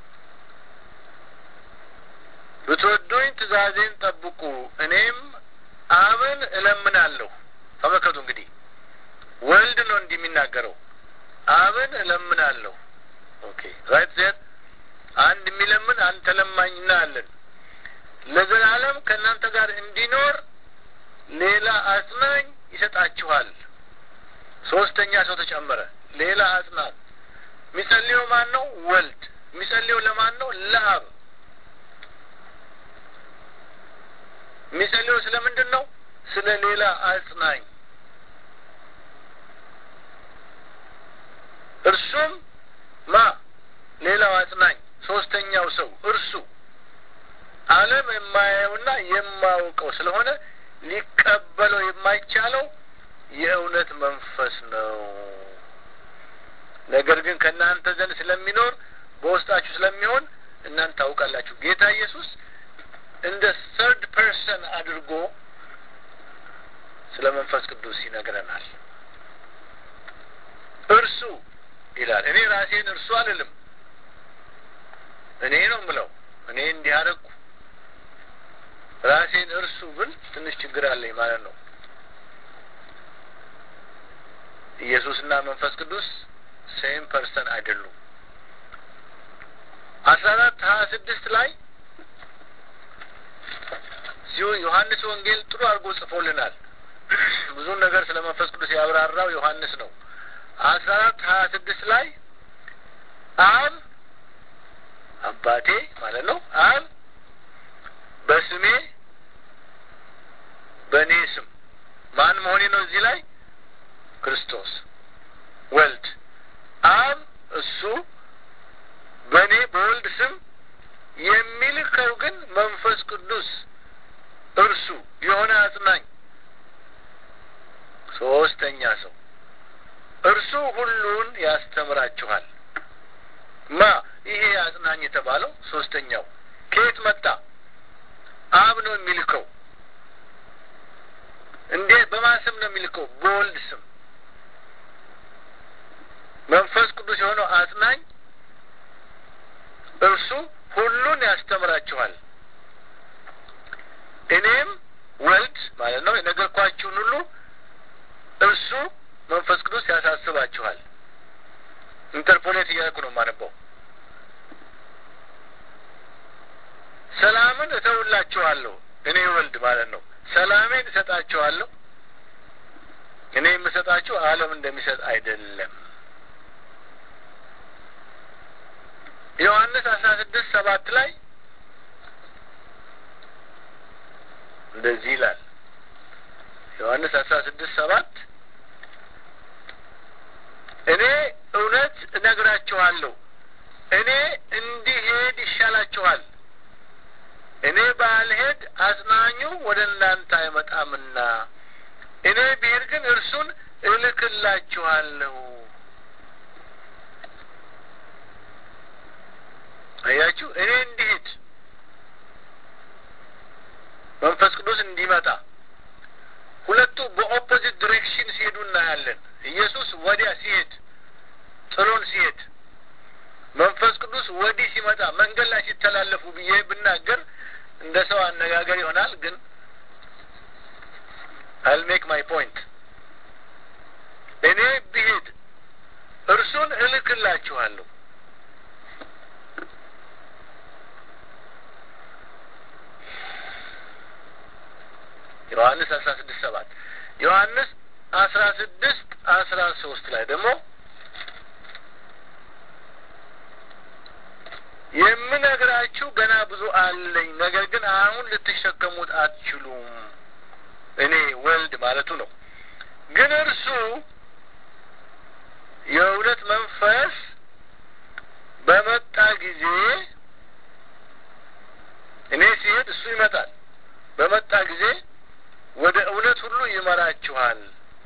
ብትወዱኝ ትእዛዜን ጠብቁ፣ እኔም አብን እለምናለሁ። ተመልከቱ እንግዲህ ወልድ ነው እንዲህ የሚናገረው። አብን እለምናለሁ። ኦኬ ራይት ዜር አንድ የሚለምን አንድ ተለማኝና አለን። ለዘላለም ከእናንተ ጋር እንዲኖር ሌላ አጽናኝ ይሰጣችኋል። ሶስተኛ ሰው ተጨመረ፣ ሌላ አጽናኝ። የሚጸልየው ማን ነው? ወልድ። የሚጸልየው ለማን ነው? ለአብ። የሚጸልየው ስለምንድን ነው? ስለ ሌላ አጽናኝ። እርሱም ማ ሌላው አጽናኝ ሶስተኛው ሰው እርሱ ዓለም የማያየውና የማያውቀው ስለሆነ ሊቀበለው የማይቻለው የእውነት መንፈስ ነው። ነገር ግን ከእናንተ ዘንድ ስለሚኖር በውስጣችሁ ስለሚሆን እናንተ ታውቃላችሁ። ጌታ ኢየሱስ እንደ third person አድርጎ ስለ መንፈስ ቅዱስ ይነግረናል። እርሱ ይላል። እኔ ራሴን እርሱ አልልም፣ እኔ ነው የምለው። እኔ እንዲህ አደረኩ፣ ራሴን እኔን እርሱ ብል ትንሽ ችግር አለኝ ማለት ነው። ኢየሱስና መንፈስ ቅዱስ ሴም ፐርሰን አይደሉም። አስራ አራት ሀያ ስድስት ላይ ሲው ዮሐንስ ወንጌል ጥሩ አድርጎ ጽፎልናል። ብዙ ነገር ስለ መንፈስ ቅዱስ ያብራራው ዮሐንስ ነው። አስራ አራት ሀያ ስድስት ላይ አብ አባቴ ማለት ነው አብ በስሜ በእኔ ስም ማን መሆኔ ነው እዚህ ላይ ክርስቶስ ወልድ አብ እሱ በእኔ በወልድ ስም የሚልከው ግን መንፈስ ቅዱስ እርሱ የሆነ አጽናኝ ሶስተኛ ሰው እርሱ ሁሉን ያስተምራችኋል። ማ ይሄ አጽናኝ የተባለው ሶስተኛው ከየት መጣ? አብ ነው የሚልከው። እንዴ በማስም ነው የሚልከው? በወልድ ስም። መንፈስ ቅዱስ የሆነው አጽናኝ እርሱ ሁሉን ያስተምራችኋል። እኔም ወልድ ማለት ነው የነገርኳችሁን ሁሉ እርሱ መንፈስ ቅዱስ ያሳስባችኋል። ኢንተርፖሌት እያልኩ ነው የማነበው። ሰላምን እተውላችኋለሁ እኔ ወልድ ማለት ነው። ሰላሜን እሰጣችኋለሁ። እኔ የምሰጣችሁ ዓለም እንደሚሰጥ አይደለም። ዮሐንስ አስራ ስድስት ሰባት ላይ እንደዚህ ይላል። ዮሐንስ አስራ ስድስት ሰባት እኔ እውነት እነግራችኋለሁ እኔ እንዲሄድ ይሻላችኋል። እኔ ባልሄድ አጽናኙ ወደ እናንተ አይመጣምና እኔ ብሄድ ግን እርሱን እልክላችኋለሁ። አያችሁ፣ እኔ እንዲሄድ መንፈስ ቅዱስ እንዲመጣ ሁለቱ በኦፖዚት ዲሬክሽን ሲሄዱ እናያለን። ኢየሱስ ወዲያ ሲሄድ ጥሎን ሲሄድ፣ መንፈስ ቅዱስ ወዲህ ሲመጣ መንገድ ላይ ሲተላለፉ ብዬ ብናገር እንደ ሰው አነጋገር ይሆናል። ግን I'll make my point። እኔ ብሄድ እርሱን እልክላችኋለሁ። ዮሐንስ አስራ ስድስት ሰባት ዮሐንስ አስራ ስድስት አስራ ሶስት ላይ ደግሞ የምነግራችሁ ገና ብዙ አለኝ፣ ነገር ግን አሁን ልትሸከሙት አትችሉም። እኔ ወልድ ማለቱ ነው። ግን እርሱ የእውነት መንፈስ በመጣ ጊዜ እኔ ሲሄድ እሱ ይመጣል። በመጣ ጊዜ ወደ እውነት ሁሉ ይመራችኋል።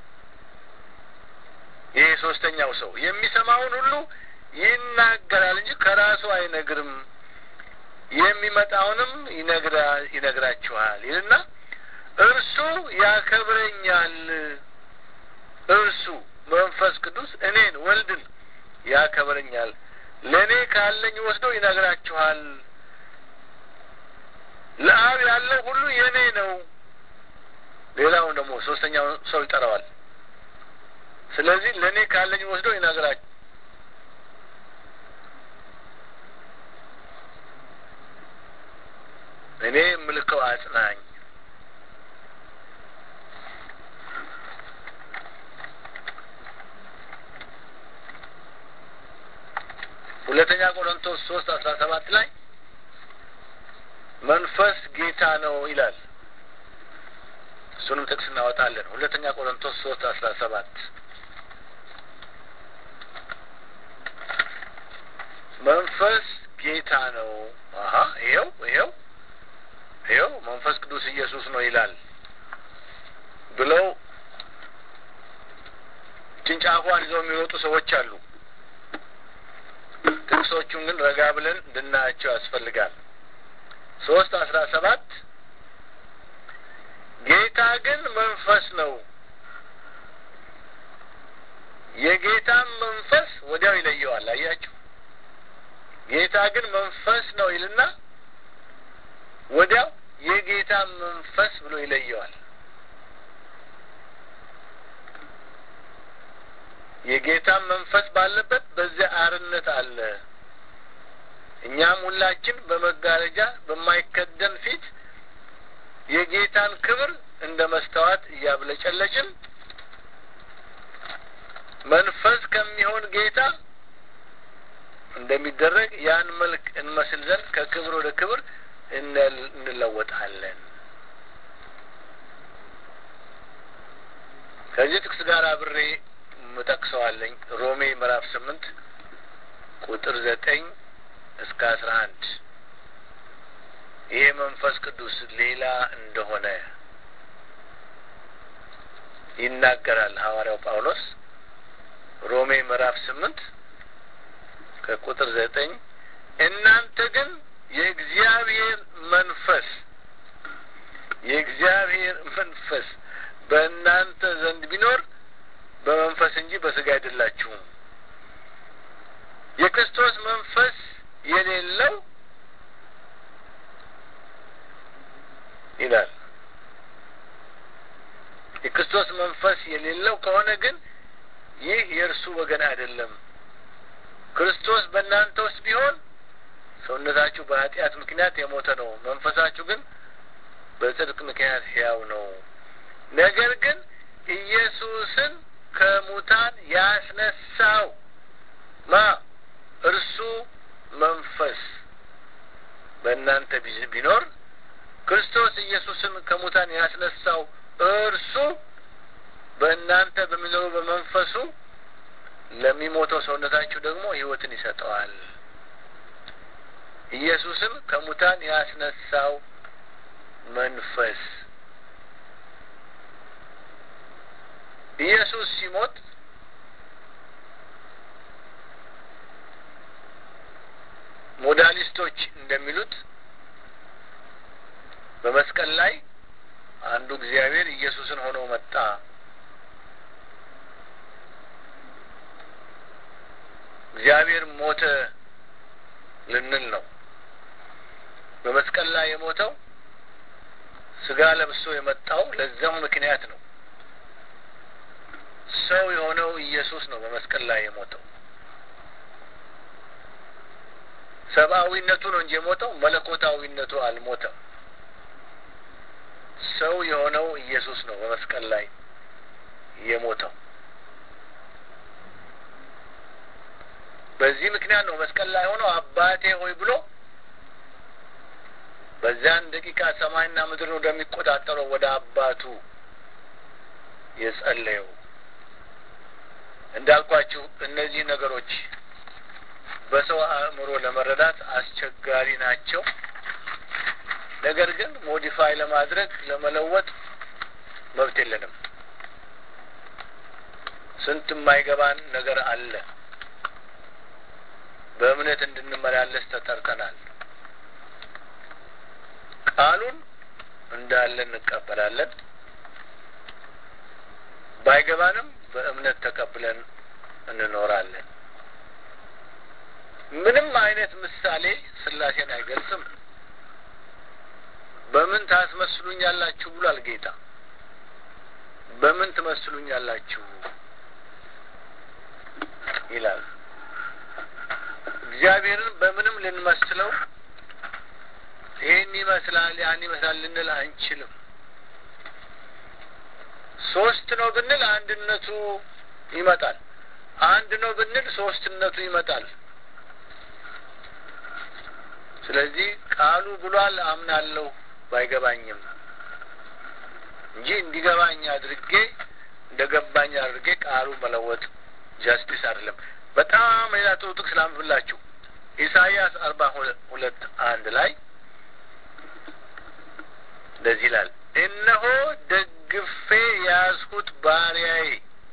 ይሄ ሶስተኛው ሰው የሚሰማውን ሁሉ ይናገራል እንጂ ከራሱ አይነግርም፣ የሚመጣውንም ይነግራ ይነግራችኋል ይልና እርሱ ያከብረኛል። እርሱ መንፈስ ቅዱስ እኔን ወልድን ያከብረኛል፣ ለእኔ ካለኝ ወስዶ ይነግራችኋል። ለአብ ያለው ሁሉ የኔ ነው። ሌላውን ደግሞ ሶስተኛው ሰው ይጠራዋል። ስለዚህ ለእኔ ካለኝ ወስዶ ይነግራችኋል። እኔ የምልከው አጽናኝ ሁለተኛ ቆሮንቶስ ሶስት አስራ ሰባት ላይ መንፈስ ጌታ ነው ይላል። እሱንም ጥቅስ እናወጣለን። ሁለተኛ ቆሮንቶስ ሶስት አስራ ሰባት መንፈስ ጌታ ነው። አሃ ይሄው ይሄው ይሄው መንፈስ ቅዱስ ኢየሱስ ነው ይላል ብለው ጭንጫፏን ይዘው የሚወጡ ሰዎች አሉ። ጥቅሶቹን ግን ረጋ ብለን እንድናያቸው ያስፈልጋል። ሶስት አስራ ሰባት ጌታ ግን መንፈስ ነው፣ የጌታም መንፈስ ወዲያው ይለየዋል። አያችሁ፣ ጌታ ግን መንፈስ ነው ይልና ወዲያው የጌታ መንፈስ ብሎ ይለየዋል። የጌታ መንፈስ ባለበት በዚያ አርነት አለ። እኛም ሁላችን በመጋረጃ በማይከደን ፊት የጌታን ክብር እንደ መስተዋት እያብለጨለጭን መንፈስ ከሚሆን ጌታ እንደሚደረግ ያን መልክ እንመስል ዘንድ ከክብር ወደ ክብር እንለወጣለን። ከዚህ ጥቅስ ጋር አብሬ መጠቅሰዋለኝ ሮሜ ምዕራፍ ስምንት ቁጥር ዘጠኝ እስከ አስራ አንድ ይሄ መንፈስ ቅዱስ ሌላ እንደሆነ ይናገራል ሐዋርያው ጳውሎስ። ሮሜ ምዕራፍ ስምንት ከቁጥር ዘጠኝ እናንተ ግን የእግዚአብሔር መንፈስ የእግዚአብሔር መንፈስ በእናንተ ዘንድ ቢኖር በመንፈስ እንጂ በስጋ አይደላችሁም። የክርስቶስ መንፈስ የሌለው ይላል። የክርስቶስ መንፈስ የሌለው ከሆነ ግን ይህ የእርሱ ወገን አይደለም። ክርስቶስ በእናንተ ውስጥ ቢሆን ሰውነታችሁ በኃጢአት ምክንያት የሞተ ነው፣ መንፈሳችሁ ግን በጽድቅ ምክንያት ሕያው ነው። ነገር ግን ኢየሱስን ከሙታን ያስነሳው ማ እርሱ መንፈስ በእናንተ ቢኖር ክርስቶስ ኢየሱስን ከሙታን ያስነሳው እርሱ በእናንተ በሚኖረው በመንፈሱ ለሚሞተው ሰውነታችሁ ደግሞ ሕይወትን ይሰጠዋል። ኢየሱስን ከሙታን ያስነሳው መንፈስ ኢየሱስ ሲሞት ሞዳሊስቶች እንደሚሉት በመስቀል ላይ አንዱ እግዚአብሔር ኢየሱስን ሆኖ መጣ፣ እግዚአብሔር ሞተ ልንል ነው። በመስቀል ላይ የሞተው ስጋ ለብሶ የመጣው ለዛው ምክንያት ነው። ሰው የሆነው ኢየሱስ ነው በመስቀል ላይ የሞተው። ሰብአዊነቱ ነው እንጂ የሞተው መለኮታዊነቱ አልሞተም። ሰው የሆነው ኢየሱስ ነው በመስቀል ላይ የሞተው። በዚህ ምክንያት ነው መስቀል ላይ ሆኖ አባቴ ሆይ ብሎ በዛን ደቂቃ ሰማይና ምድር ወደሚቆጣጠረው ወደ አባቱ የጸለየው። እንዳልኳችሁ እነዚህ ነገሮች በሰው አእምሮ ለመረዳት አስቸጋሪ ናቸው። ነገር ግን ሞዲፋይ ለማድረግ ለመለወጥ መብት የለንም። ስንት የማይገባን ነገር አለ። በእምነት እንድንመላለስ ተጠርተናል። ቃሉን እንዳለ እንቀበላለን። ባይገባንም በእምነት ተቀብለን እንኖራለን። ምንም አይነት ምሳሌ ሥላሴን አይገልጽም። በምን ታስመስሉኛላችሁ ብሏል ጌታ። በምን ትመስሉኛላችሁ ይላል። እግዚአብሔርን በምንም ልንመስለው ይሄን ይመስላል ያን ይመስላል ልንል አንችልም። ሶስት ነው ብንል አንድነቱ ይመጣል። አንድ ነው ብንል ሶስትነቱ ይመጣል። ስለዚህ ቃሉ ብሏል አምናለሁ ባይገባኝም እንጂ እንዲገባኝ አድርጌ እንደገባኝ አድርጌ ቃሉ መለወጥ ጃስቲስ አይደለም። በጣም ሌላ ጥሩ ጥቅስ ላንብብላችሁ። ኢሳይያስ አርባ ሁለት አንድ ላይ እንደዚህ ይላል፣ እነሆ ደግፌ ያዝሁት ባሪያዬ፣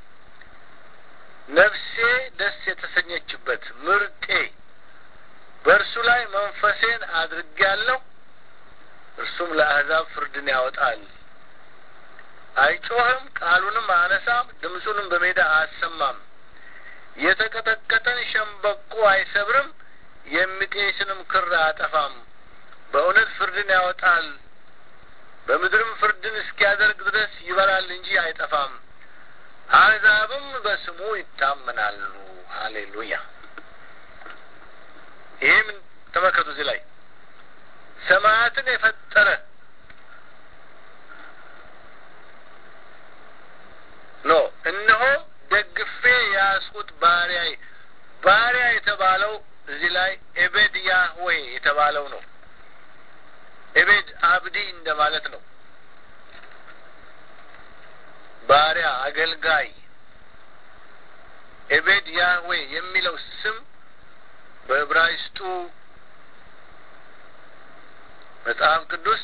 ነፍሴ ደስ የተሰኘችበት ምርጤ፣ በእርሱ ላይ መንፈሴን አድርጌያለሁ፣ እርሱም ለአሕዛብ ፍርድን ያወጣል። አይጮህም፣ ቃሉንም አያነሳም፣ ድምፁንም በሜዳ አያሰማም። የተቀጠቀጠን ሸምበቆ አይሰብርም፣ የሚጤስንም ክር አያጠፋም። በእውነት ፍርድን ያወጣል፣ በምድርም ፍርድን እስኪያደርግ ድረስ ይበራል እንጂ አይጠፋም። አሕዛብም በስሙ ይታመናሉ። ሃሌሉያ። ይህም ተመልከቱ እዚህ ላይ ሰማያትን የፈጠረ ኖ እነሆ ደግፌ ያስኩት ባሪያዬ። ባሪያ የተባለው እዚህ ላይ ኤቤድ ያህዌ የተባለው ነው። ኤቤድ አብዲ እንደማለት ነው። ባሪያ፣ አገልጋይ። ኤቤድ ያህዌ የሚለው ስም በዕብራይስጡ መጽሐፍ ቅዱስ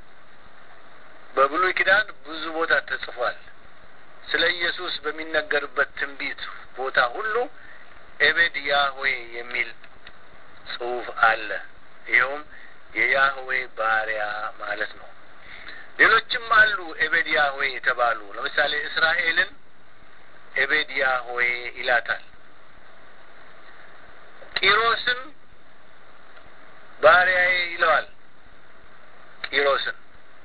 በብሉይ ኪዳን ብዙ ቦታ ተጽፏል። ስለ ኢየሱስ በሚነገርበት ትንቢት ቦታ ሁሉ ኤቤድ ያህዌ የሚል ጽሑፍ አለ። ይኸውም የያህዌ ባሪያ ማለት ነው። ሌሎችም አሉ ኤቤድ ያህዌ የተባሉ። ለምሳሌ እስራኤልን ኤቤድ ያህዌ ይላታል። ቂሮስን ባሪያዬ ይለዋል። ቂሮስን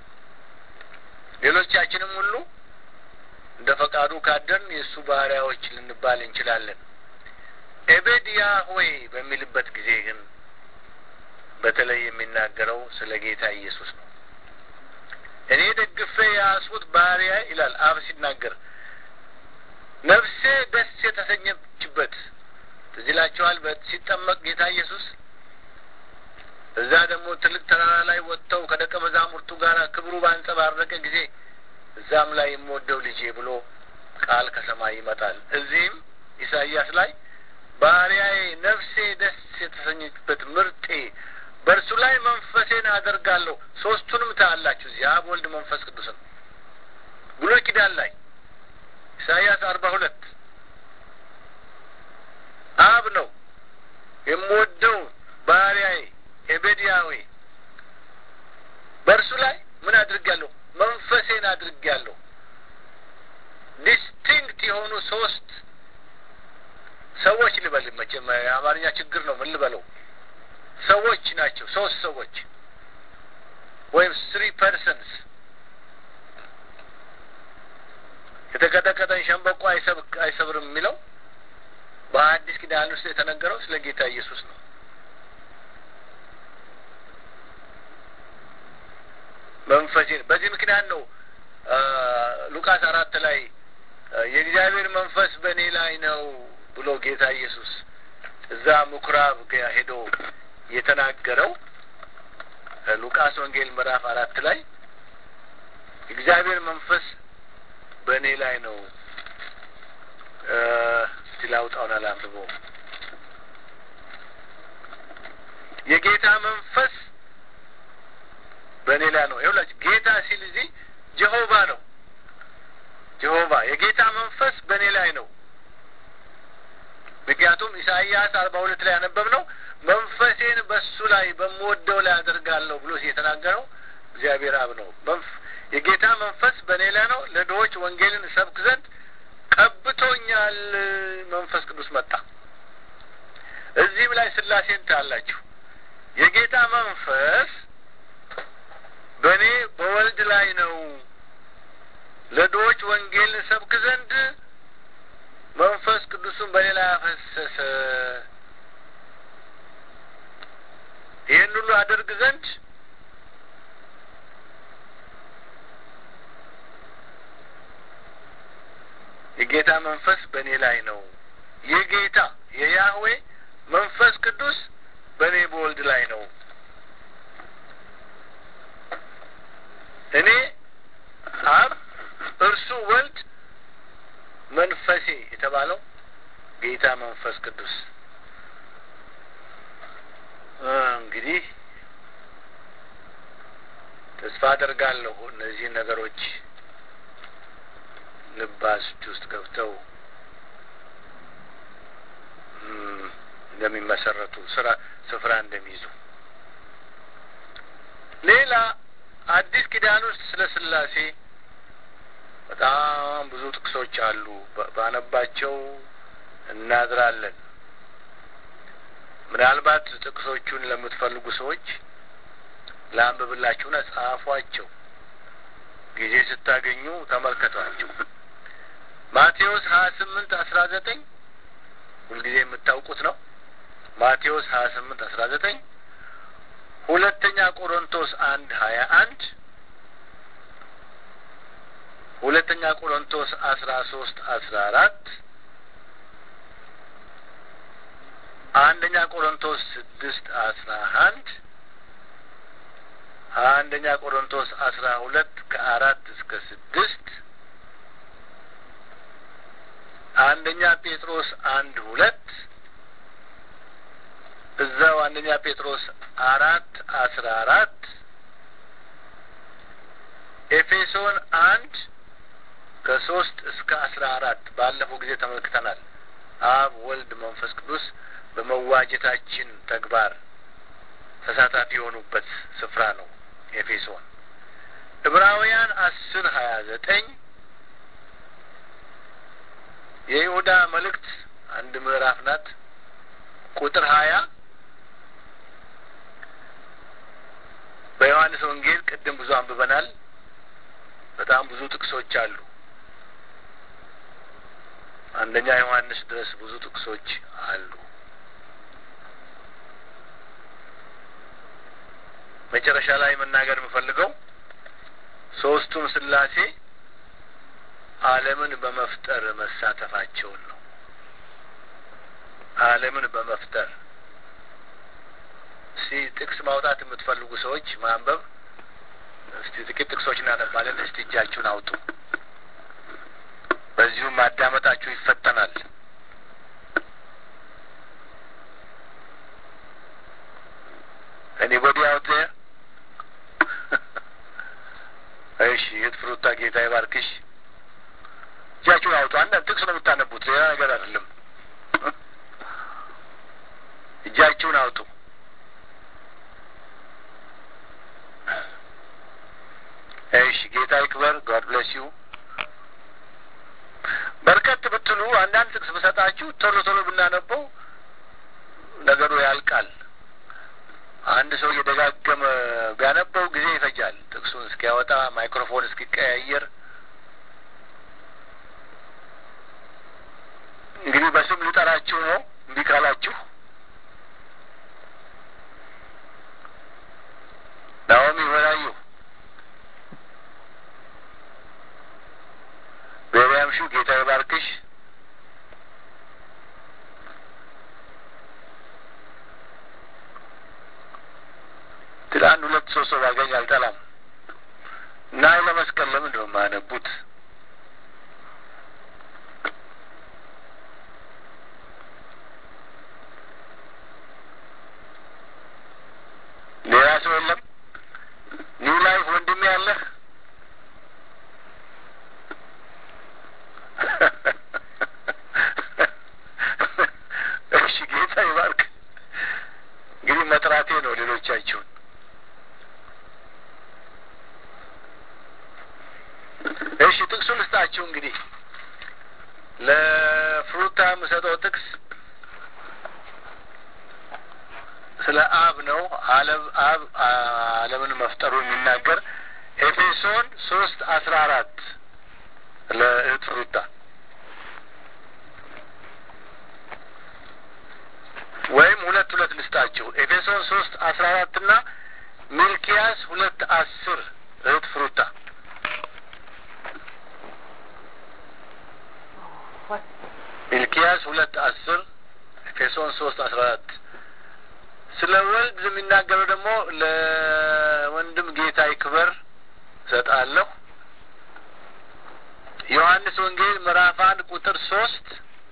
ሌሎቻችንም ሁሉ እንደ ፈቃዱ ካደርን የእሱ ባሪያዎች ልንባል እንችላለን። ኤቤድ ያህዌ በሚልበት ጊዜ ግን በተለይ የሚናገረው ስለ ጌታ ኢየሱስ ነው። እኔ ደግፌ ያስኩት ባሪያ ይላል አብ ሲናገር። ነፍሴ ደስ የተሰኘችበት ትዝ ይላችኋል። ሲጠመቅ ጌታ ኢየሱስ እዛ ደግሞ ትልቅ ተራራ ላይ ወጥተው ከደቀ መዛሙርቱ ጋር ክብሩ ባንጸባረቀ ጊዜ እዛም ላይ የምወደው ልጄ ብሎ ቃል ከሰማይ ይመጣል። እዚህም ኢሳይያስ ላይ ባሪያዬ ነፍሴ ደስ የተሰኘችበት ምርጤ በእርሱ ላይ መንፈሴን አደርጋለሁ። ሶስቱንም ታያላችሁ እዚህ አብ፣ ወልድ፣ መንፈስ ቅዱስን ብሉይ ኪዳን ላይ ኢሳይያስ አርባ ሁለት አብ ነው የምወደው ባሪያዬ ኤቤድ ያህዌ በእርሱ ላይ ምን አድርጋለሁ? መንፈሴን አድርጋለሁ። ዲስቲንክት የሆኑ ሶስት ሰዎች ልበል። መቼም የአማርኛ ችግር ነው። ምን ልበለው? ሰዎች ናቸው። ሶስት ሰዎች ወይም ስሪ ፐርሰንስ። የተቀጠቀጠን ሸንበቆ አይሰብርም የሚለው በአዲስ ኪዳን ውስጥ የተነገረው ስለ ጌታ ኢየሱስ ነው። መንፈሴን በዚህ ምክንያት ነው ሉቃስ አራት ላይ የእግዚአብሔር መንፈስ በእኔ ላይ ነው ብሎ ጌታ ኢየሱስ እዛ ምኩራብ ሄዶ የተናገረው። ሉቃስ ወንጌል ምዕራፍ አራት ላይ እግዚአብሔር መንፈስ በእኔ ላይ ነው ሲላውጣውና ላምጥቦ የጌታ መንፈስ በእኔ ላይ ነው። ይኸውላችሁ ጌታ ሲል እዚህ ጀሆቫ ነው። ጀሆቫ የጌታ መንፈስ በእኔ ላይ ነው። ምክንያቱም ኢሳይያስ አርባ ሁለት ላይ ያነበብነው መንፈሴን በሱ ላይ በምወደው ላይ አደርጋለሁ ብሎ የተናገረው እግዚአብሔር አብ ነው። የጌታ መንፈስ በእኔ ላይ ነው፣ ለድሆች ወንጌልን እሰብክ ዘንድ ቀብቶኛል። መንፈስ ቅዱስ መጣ። እዚህም ላይ ስላሴን ታያላችሁ። የጌታ መንፈስ በእኔ በወልድ ላይ ነው፣ ለድሆች ወንጌልን እሰብክ ዘንድ መንፈስ ቅዱስን በእኔ ላይ አፈሰሰ። ይህን ሁሉ አደርግ ዘንድ የጌታ መንፈስ በእኔ ላይ ነው። የጌታ የያህዌ መንፈስ ቅዱስ በእኔ በወልድ ላይ ነው። እኔ አብ፣ እርሱ ወልድ፣ መንፈሴ የተባለው ጌታ መንፈስ ቅዱስ። እንግዲህ ተስፋ አደርጋለሁ እነዚህ ነገሮች ልባችሁ ውስጥ ገብተው እንደሚመሰረቱ ስራ ስፍራ እንደሚይዙ። ሌላ አዲስ ኪዳን ውስጥ ስለ ስላሴ በጣም ብዙ ጥቅሶች አሉ። ባነባቸው እናድራለን። ምናልባት ጥቅሶቹን ለምትፈልጉ ሰዎች ላንብብላችሁና ጻፏቸው። ጊዜ ስታገኙ ተመልከቷቸው። ማቴዎስ ሀያ ስምንት አስራ ዘጠኝ ሁልጊዜ የምታውቁት ነው። ማቴዎስ ሀያ ስምንት አስራ ዘጠኝ ሁለተኛ ቆሮንቶስ አንድ ሀያ አንድ ሁለተኛ ቆሮንቶስ አስራ ሶስት አስራ አራት አንደኛ ቆሮንቶስ ስድስት አስራ አንድ አንደኛ ቆሮንቶስ አስራ ሁለት ከአራት እስከ ስድስት አንደኛ ጴጥሮስ አንድ ሁለት እዛው አንደኛ ጴጥሮስ አራት አስራ አራት ኤፌሶን አንድ ከሶስት እስከ አስራ አራት ባለፈው ጊዜ ተመልክተናል። አብ ወልድ መንፈስ ቅዱስ በመዋጀታችን ተግባር ተሳታፊ የሆኑበት ስፍራ ነው ኤፌሶን። ዕብራውያን አስር ሀያ ዘጠኝ የይሁዳ መልእክት አንድ ምዕራፍ ናት። ቁጥር ሀያ በዮሐንስ ወንጌል ቅድም ብዙ አንብበናል። በጣም ብዙ ጥቅሶች አሉ። አንደኛ ዮሐንስ ድረስ ብዙ ጥቅሶች አሉ። መጨረሻ ላይ መናገር የምፈልገው ሶስቱም ሥላሴ ዓለምን በመፍጠር መሳተፋቸውን ነው። ዓለምን በመፍጠር እስቲ ጥቅስ ማውጣት የምትፈልጉ ሰዎች ማንበብ እስቲ ጥቂት ጥቅሶች እናነባለን። እስቲ እጃችሁን አውጡ። በዚሁም ማዳመጣችሁ ይፈተናል። Anybody out there? እሺ የትፍሩታ ጌታ ይባርክሽ። እጃችሁን አውጡ። አንዳንድ ጥቅስ ነው የምታነቡት፣ ሌላ ነገር አይደለም። እጃችሁን አውጡ። እሺ ጌታ ይክበር። God bless you። በርከት ብትሉ አንዳንድ ጥቅስ ብሰጣችሁ ቶሎ ቶሎ ብናነበው ነገሩ ያልቃል። አንድ ሰው እየደጋገመ ቢያነበው ጊዜ ይፈጃል። ጥቅሱን እስኪያወጣ ማይክሮፎን እስኪቀያየር። እንግዲህ በስም ልጠራችሁ ነው እምቢ ካላችሁ። ናኦሚ ወራዩ በሪያም ሹ ጌታ ይባርክሽ። ትላንት ሁለት ሶስት ሰው ባገኝ አልጠላም እና ለመስቀል ለምን ነው የማነቡት? ሌላ ሰው የለም? ኒው ላይፍ ወንድሜ ያለህ? እሺ ጌታ ይባርክ። እንግዲህ መጥራቴ ነው ሌሎቻችሁን። እሺ ጥቅሱን ልስጣችሁ። እንግዲህ ለፍሩታ የምሰጠው ጥቅስ ስለ አብ ነው። ዓለም አብ ዓለምን መፍጠሩ የሚናገር ኤፌሶን ሶስት አስራ አራት ለእህት ፍሩታ ወይም ሁለት ሁለት ልስጣችሁ። ኤፌሶን ሶስት አስራ አራት እና ሚልኪያስ ሁለት አስር እህት ፍሩታ። ሚልኪያስ ሁለት አስር ኤፌሶን ሶስት አስራ አራት ስለ ወልድ የሚናገረው ደግሞ ለወንድም ጌታ ይክበር እሰጣለሁ። ዮሐንስ ወንጌል ምዕራፍ አንድ ቁጥር ሶስት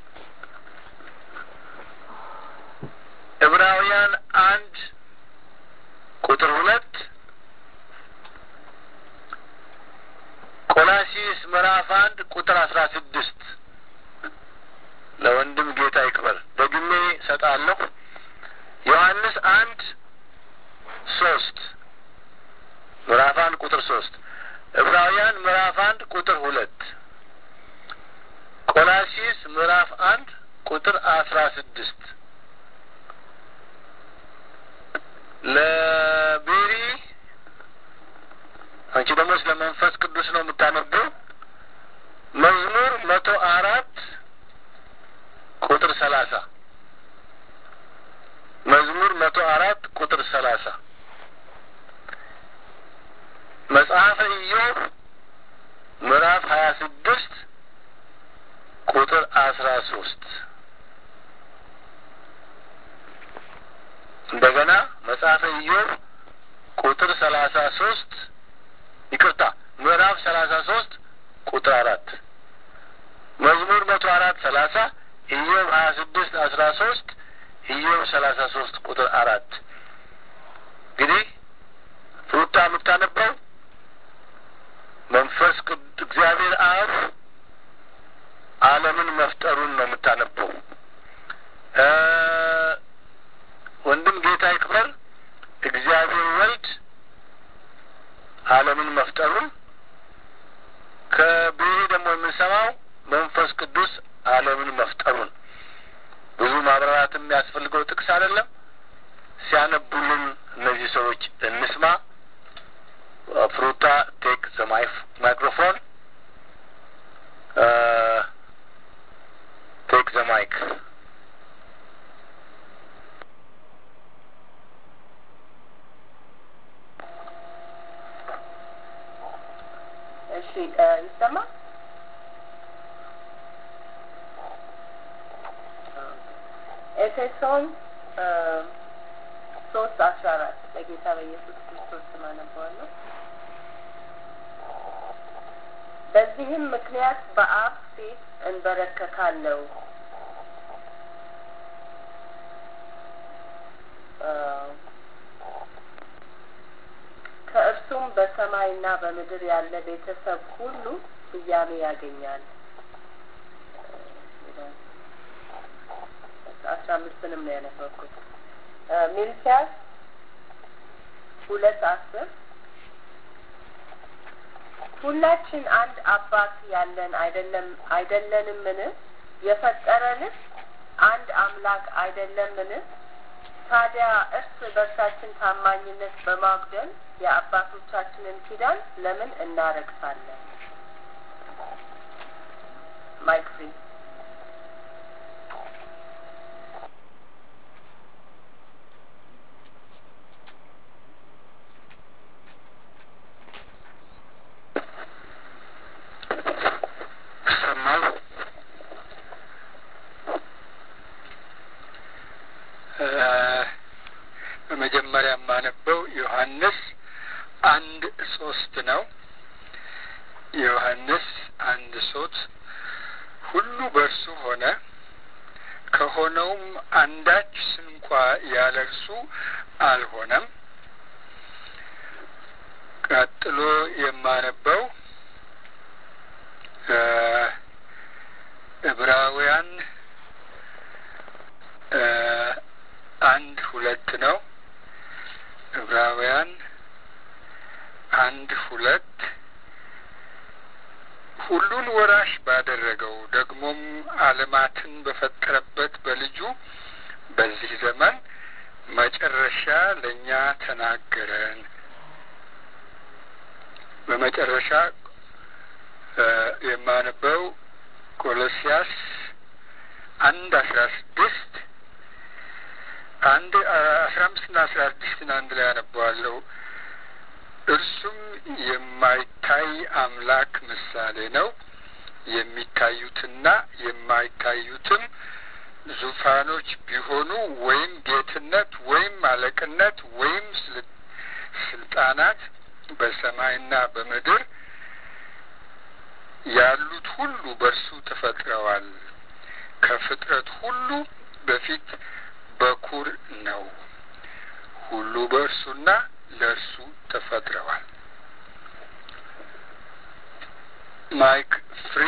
ዕብራውያን አንድ ቁጥር ሁለት ቆላሲስ ምዕራፍ አንድ ቁጥር አስራ ስድስት ለወንድም ጌታ ይክበር ደግሜ እሰጣለሁ። ዮሐንስ አንድ ሶስት ምዕራፍ አንድ ቁጥር ሶስት ዕብራውያን ምዕራፍ አንድ ቁጥር ሁለት ቆላሲስ ምዕራፍ አንድ ቁጥር አስራ ስድስት ለቤሪ አንቺ ደግሞ ስለ መንፈስ ቅዱስ ነው የምታነበው። መዝሙር መቶ አራት ቁጥር ሰላሳ መዝሙር መቶ አራት ቁጥር ሰላሳ መጽሐፈ ኢዮብ ምዕራፍ ሀያ ስድስት ቁጥር አስራ ሶስት እንደገና መጽሐፈ ኢዮብ ቁጥር ሰላሳ ሶስት ይቅርታ ምዕራፍ ሰላሳ ሶስት ቁጥር አራት መዝሙር መቶ አራት ሰላሳ ኢዮብ ሀያ ስድስት አስራ ሶስት ኢዮብ ሰላሳ ሶስት ቁጥር አራት እንግዲህ ፍሩታ የምታነበው መንፈስ ቅዱስ እግዚአብሔር አብ ዓለምን መፍጠሩን ነው የምታነበው። ወንድም ጌታ ይክበር እግዚአብሔር ወልድ ዓለምን መፍጠሩን፣ ከብሄ ደግሞ የምንሰማው መንፈስ ቅዱስ ዓለምን መፍጠሩን። ብዙ ማብራራት የሚያስፈልገው ጥቅስ አይደለም። ሲያነቡልን እነዚህ ሰዎች እንስማ። ፍሩታ ቴክ ዘ ማይክሮፎን ቴክ ዘ ማይክ። እሺ ይሰማ ኤፌሶን ሶስት አስራ አራት በጌታ በኢየሱስ ክርስቶስ ስም አነበዋለሁ። በዚህም ምክንያት በአብ ፊት እንበረከካለሁ ከእርሱም በሰማይና በምድር ያለ ቤተሰብ ሁሉ ስያሜ ያገኛል። አስራ አምስትንም ነው ያነበብኩት። ሚልኪያስ ሁለት አስር ሁላችን አንድ አባት ያለን አይደለም አይደለንምን? የፈጠረንስ አንድ አምላክ አይደለምን? ታዲያ እርስ በርሳችን ታማኝነት በማጉደል የአባቶቻችንን ኪዳን ለምን እናረክሳለን? ማይክ ፍሪ በመጀመሪያ የማነበው ዮሐንስ አንድ ሶስት ነው። ዮሐንስ አንድ ሶስት ሁሉ በእርሱ ሆነ፣ ከሆነውም አንዳች ስንኳ ያለ እርሱ አልሆነም። ቀጥሎ የማነበው ዕብራውያን አንድ ሁለት ነው። ዕብራውያን አንድ ሁለት ሁሉን ወራሽ ባደረገው ደግሞም ዓለማትን በፈጠረበት በልጁ በዚህ ዘመን መጨረሻ ለእኛ ተናገረን። በመጨረሻ የማነበው ቆሎስያስ አንድ አስራ ስድስት አንድ አስራ አምስትና አስራ ስድስትን አንድ ላይ አነበዋለሁ። እርሱም የማይታይ አምላክ ምሳሌ ነው። የሚታዩትና የማይታዩትም ዙፋኖች ቢሆኑ ወይም ጌትነት ወይም አለቅነት ወይም ስልጣናት በሰማይና በምድር ያሉት ሁሉ በእርሱ ተፈጥረዋል። ከፍጥረት ሁሉ በፊት በኩር ነው። ሁሉ በእርሱና ለእርሱ ተፈጥረዋል። ማይክ ፍሪ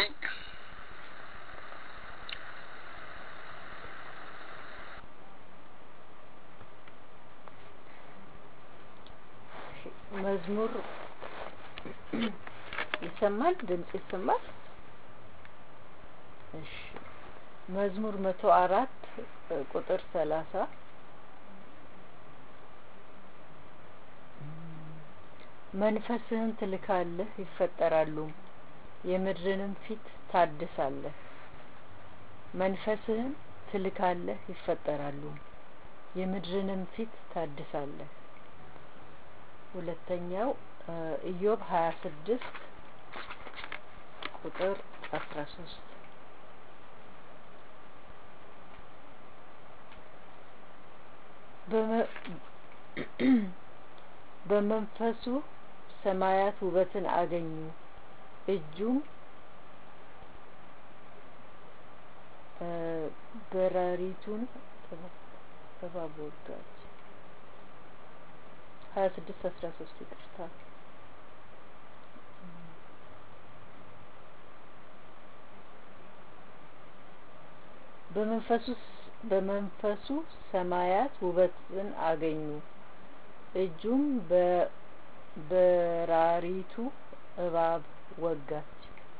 መዝሙር ይሰማል? ድምጽ ይሰማል? እሺ መዝሙር መቶ አራት ቁጥር ሰላሳ መንፈስህን ትልካለህ ይፈጠራሉ፣ የምድርንም ፊት ታድሳለህ። መንፈስህን ትልካለህ ይፈጠራሉ፣ የምድርንም ፊት ታድሳለህ። ሁለተኛው ኢዮብ ሀያ ስድስት ቁጥር አስራ ሶስት በመንፈሱ ሰማያት ውበትን አገኙ፣ እጁም በራሪቱን እባብ ወጋች። ሀያ ስድስት አስራ ሶስት ይቅርታ። በመንፈሱ በመንፈሱ ሰማያት ውበትን አገኙ፣ እጁም በራሪቱ እባብ ወጋች።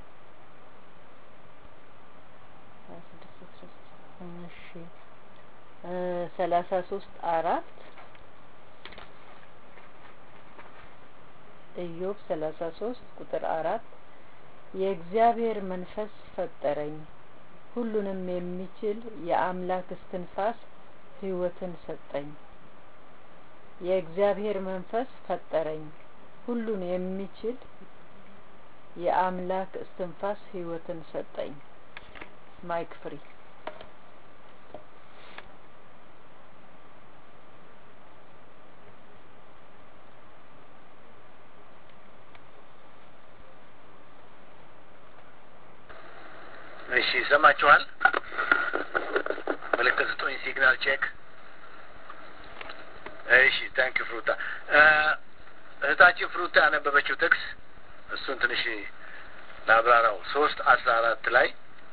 እሺ ሰላሳ ሶስት አራት ኢዮብ ሰላሳ ሶስት ቁጥር አራት የእግዚአብሔር መንፈስ ፈጠረኝ፣ ሁሉንም የሚችል የአምላክ እስትንፋስ ሕይወትን ሰጠኝ። የእግዚአብሔር መንፈስ ፈጠረኝ፣ ሁሉን የሚችል የአምላክ እስትንፋስ ሕይወትን ሰጠኝ። ማይክ ፍሪ። እሺ ሰማችኋል? ምልክት ስጡኝ፣ ሲግናል ቼክ። እሺ ታንክ ዩ ፍሩታ። እህታችን ፍሩታ ያነበበችው ጥቅስ እሱን ትንሽ ላብራራው። ሶስት አስራ አራት ላይ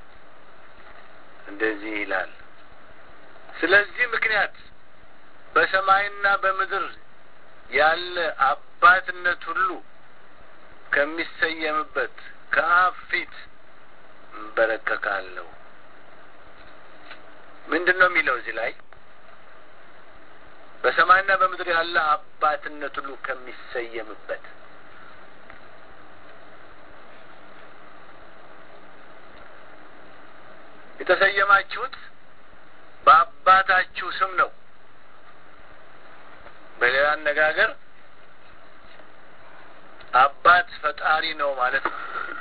እንደዚህ ይላል፣ ስለዚህ ምክንያት በሰማይና በምድር ያለ አባትነት ሁሉ ከሚሰየምበት ከአብ ፊት እንበረከካለሁ። ምንድን ነው የሚለው እዚህ ላይ? በሰማይና በምድር ያለ አባትነት ሁሉ ከሚሰየምበት። የተሰየማችሁት በአባታችሁ ስም ነው። በሌላ አነጋገር አባት ፈጣሪ ነው ማለት ነው።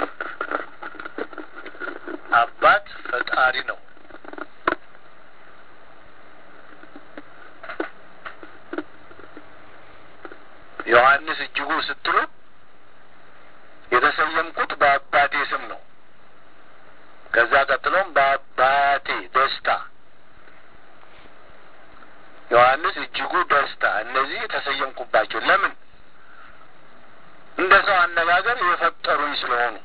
አባት ፈጣሪ ነው። ዮሐንስ እጅጉ ስትሉ የተሰየምኩት በአባቴ ስም ነው። ከዛ ቀጥሎም በአባቴ ደስታ፣ ዮሐንስ እጅጉ ደስታ፣ እነዚህ የተሰየምኩባቸው ለምን? እንደ ሰው አነጋገር የፈጠሩኝ ስለሆኑ፣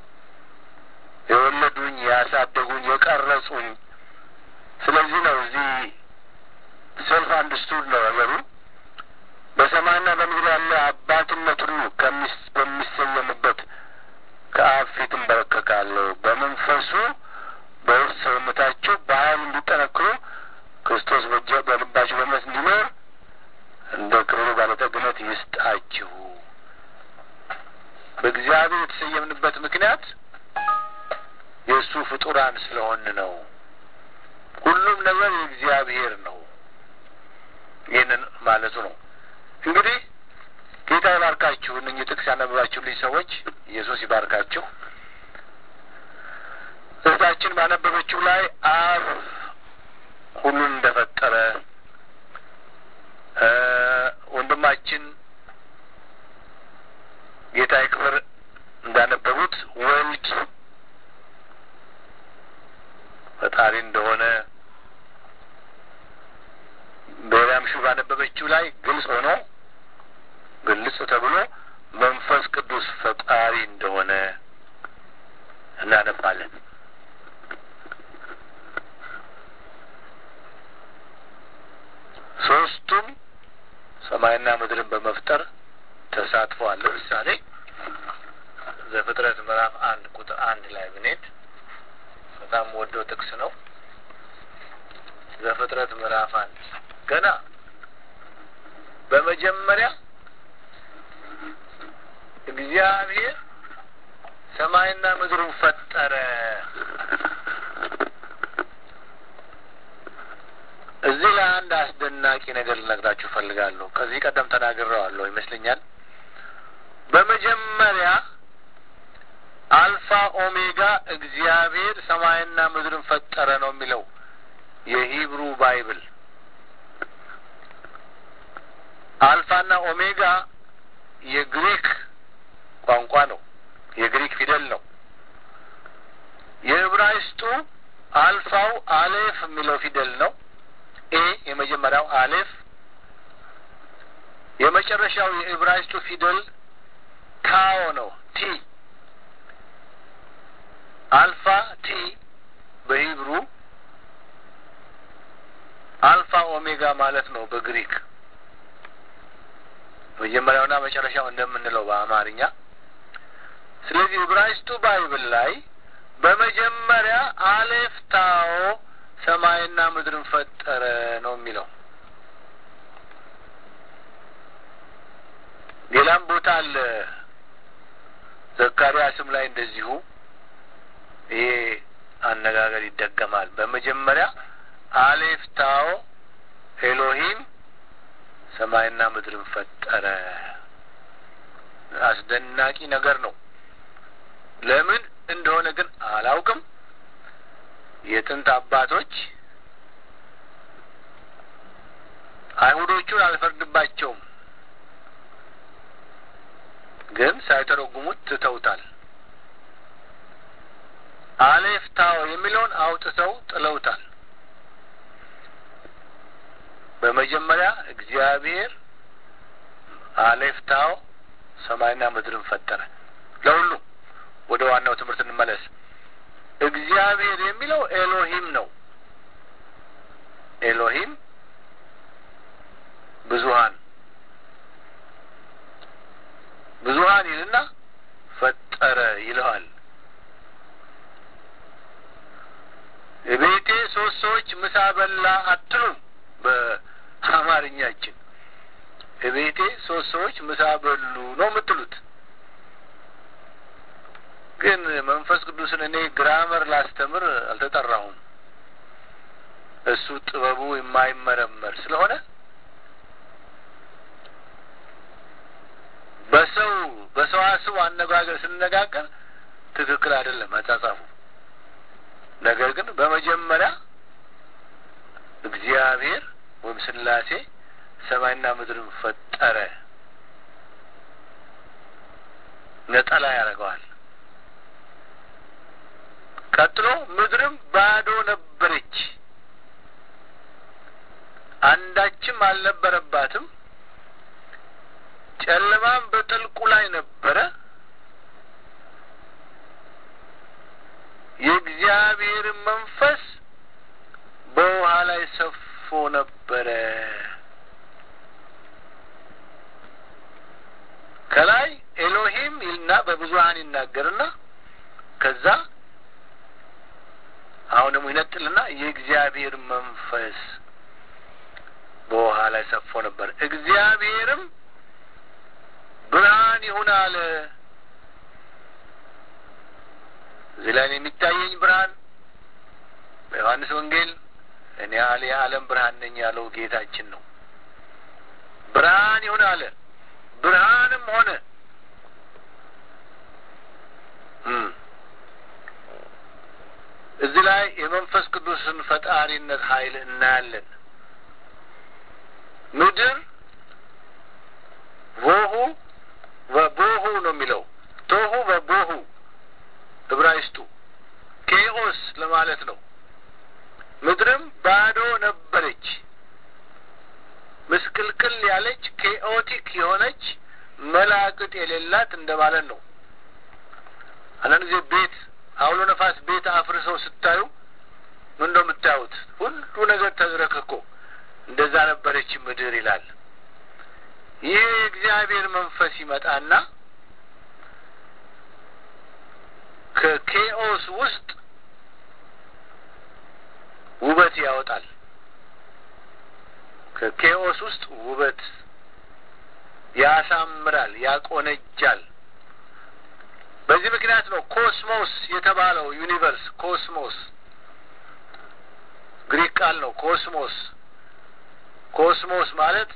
የወለዱኝ፣ ያሳደጉኝ፣ የቀረጹኝ። ስለዚህ ነው እዚህ ሰልፍ አንድስቱድ ነው ነገሩ። በሰማይና በምድር ያለ አባትነት ሁሉ በሚሰየምበት ከአብ ፊት እንበረከካለሁ። በመንፈሱ በውስጥ ሰውነታቸው በኃይል እንዲጠነክሩ ክርስቶስ በጀ በልባችሁ በእምነት እንዲኖር እንደ ክብሩ ባለጠግነት ይስጣችሁ። በእግዚአብሔር የተሰየምንበት ምክንያት የእሱ ፍጡራን ስለሆን ነው። ሁሉም ነገር የእግዚአብሔር ነው። ይህንን ማለቱ ነው። እንግዲህ ጌታ ይባርካችሁ። እነኚህ ጥቅስ ያነበባችሁልኝ ሰዎች ኢየሱስ ይባርካችሁ። እህታችን ባነበበችው ላይ አብ ሁሉን እንደፈጠረ፣ ወንድማችን ጌታ ይክበር እንዳነበቡት ወልድ ፈጣሪ እንደሆነ፣ በሌላም ሹ ባነበበችው ላይ ግልጽ ሆኖ ግልጽ ተብሎ መንፈስ ቅዱስ ፈጣሪ እንደሆነ እናነባለን። ሶስቱም ሰማይና ምድርን በመፍጠር ተሳትፈዋል። ለምሳሌ ዘፍጥረት ምዕራፍ አንድ ቁጥር አንድ ላይ ብንሄድ በጣም ወደው ጥቅስ ነው። ዘፍጥረት ምዕራፍ አንድ ገና በመጀመሪያ እግዚአብሔር ሰማይና ምድሩን ፈጠረ። እዚህ ላይ አንድ አስደናቂ ነገር ልነግራችሁ ፈልጋለሁ። ከዚህ ቀደም ተናግሬዋለሁ ይመስለኛል። በመጀመሪያ አልፋ ኦሜጋ እግዚአብሔር ሰማይና ምድርን ፈጠረ ነው የሚለው የሂብሩ ባይብል። አልፋና ኦሜጋ የግሪክ ቋንቋ ነው፣ የግሪክ ፊደል ነው። የዕብራይስጡ አልፋው አሌፍ የሚለው ፊደል ነው። ኤ የመጀመሪያው አሌፍ፣ የመጨረሻው የዕብራይስጡ ፊደል ታው ነው፣ ቲ። አልፋ ቲ በሂብሩ፣ አልፋ ኦሜጋ ማለት ነው በግሪክ። መጀመሪያውና መጨረሻው እንደምንለው በአማርኛ። ስለዚህ ዕብራይስጡ ባይብል ላይ በመጀመሪያ አሌፍ ታው ሰማይና ምድርን ፈጠረ ነው የሚለው። ሌላም ቦታ አለ ዘካርያስም ላይ እንደዚሁ ይሄ አነጋገር ይደገማል። በመጀመሪያ አሌፍ ታው ኤሎሂም ሰማይና ምድርን ፈጠረ። አስደናቂ ነገር ነው። ለምን እንደሆነ ግን አላውቅም። የጥንት አባቶች አይሁዶቹን አልፈርድባቸውም፣ ግን ሳይተረጉሙት ትተውታል። አሌፍ ታው የሚለውን አውጥተው ጥለውታል። በመጀመሪያ እግዚአብሔር አሌፍ ታው ሰማይና ምድርን ፈጠረ። ለሁሉም ወደ ዋናው ትምህርት እንመለስ። እግዚአብሔር የሚለው ኤሎሂም ነው። ኤሎሂም ብዙሃን ብዙሃን ይልና ፈጠረ ይለዋል። ቤቴ ሶስት ሰዎች ምሳ በላ አትሉም በአማርኛችን። ቤቴ ሶስት ሰዎች ምሳ በሉ ነው የምትሉት። ግን መንፈስ ቅዱስን እኔ ግራመር ላስተምር አልተጠራሁም። እሱ ጥበቡ የማይመረመር ስለሆነ በሰው በሰዋስው አነጋገር ስንነጋገር ትክክል አይደለም አጻጻፉ። ነገር ግን በመጀመሪያ እግዚአብሔር ወይም ስላሴ ሰማይና ምድርን ፈጠረ ነጠላ ያደርገዋል። ቀጥሎ ምድርም ባዶ ነበረች፣ አንዳችም አልነበረባትም፣ ጨለማም በጥልቁ ላይ ነበረ፣ የእግዚአብሔር መንፈስ በውሃ ላይ ሰፎ ነበረ። ከላይ ኤሎሂም ይልና በብዙሃን ይናገርና ከዛ አሁንም ይነጥልና የእግዚአብሔር መንፈስ በውሃ ላይ ሰፎ ነበር። እግዚአብሔርም ብርሃን ይሁን አለ። እዚህ ላይ የሚታየኝ ብርሃን በዮሐንስ ወንጌል እኔ ያለ የዓለም ብርሃን ነኝ ያለው ጌታችን ነው። ብርሃን ይሁን አለ፣ ብርሃንም ሆነ። እዚህ ላይ የመንፈስ ቅዱስን ፈጣሪነት ኃይል እናያለን። ምድር ቮሁ ወቦሁ ነው የሚለው። ቶሁ ወቦሁ ዕብራይስጡ ኬኦስ ለማለት ነው። ምድርም ባዶ ነበረች፣ ምስቅልቅል ያለች ኬኦቲክ የሆነች መላቅጥ የሌላት እንደማለት ነው። አንዳንድ ጊዜ ቤት አውሎ ነፋስ ቤት አፍርሰው ስታዩ ምን እንደምታዩት ሁሉ ነገር ተዝረክርኮ እንደዛ ነበረች ምድር ይላል። ይህ እግዚአብሔር መንፈስ ይመጣና ከኬኦስ ውስጥ ውበት ያወጣል። ከኬኦስ ውስጥ ውበት ያሳምራል፣ ያቆነጃል፣ በዚህ ምክንያት ነው ኮስሞስ የተባለው ዩኒቨርስ። ኮስሞስ ግሪክ ቃል ነው። ኮስሞስ ኮስሞስ ማለት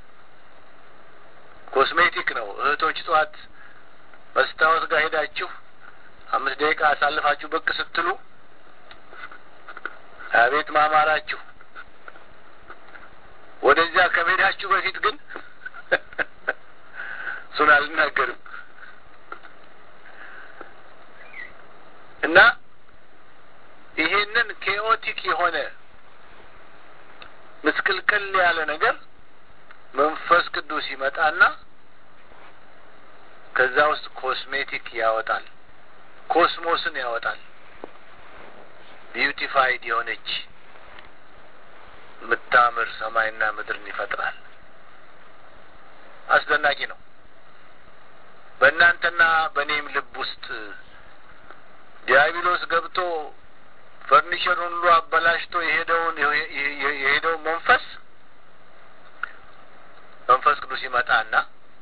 ኮስሜቲክ ነው። እህቶች ጠዋት መስታወት ጋር ሄዳችሁ አምስት ደቂቃ አሳልፋችሁ ብቅ ስትሉ አቤት ማማራችሁ። ወደዚያ ከመሄዳችሁ በፊት ግን እሱን አልናገርም እና ይሄንን ኬኦቲክ የሆነ ምስቅልቅል ያለ ነገር መንፈስ ቅዱስ ይመጣና ከዛ ውስጥ ኮስሜቲክ ያወጣል፣ ኮስሞስን ያወጣል። ቢዩቲፋይድ የሆነች ምታምር ሰማይና ምድርን ይፈጥራል። አስደናቂ ነው። በእናንተና በእኔም ልብ ውስጥ ዲያብሎስ ገብቶ ፈርኒቸሩን ሁሉ አበላሽቶ የሄደውን የሄደውን መንፈስ መንፈስ ቅዱስ ይመጣና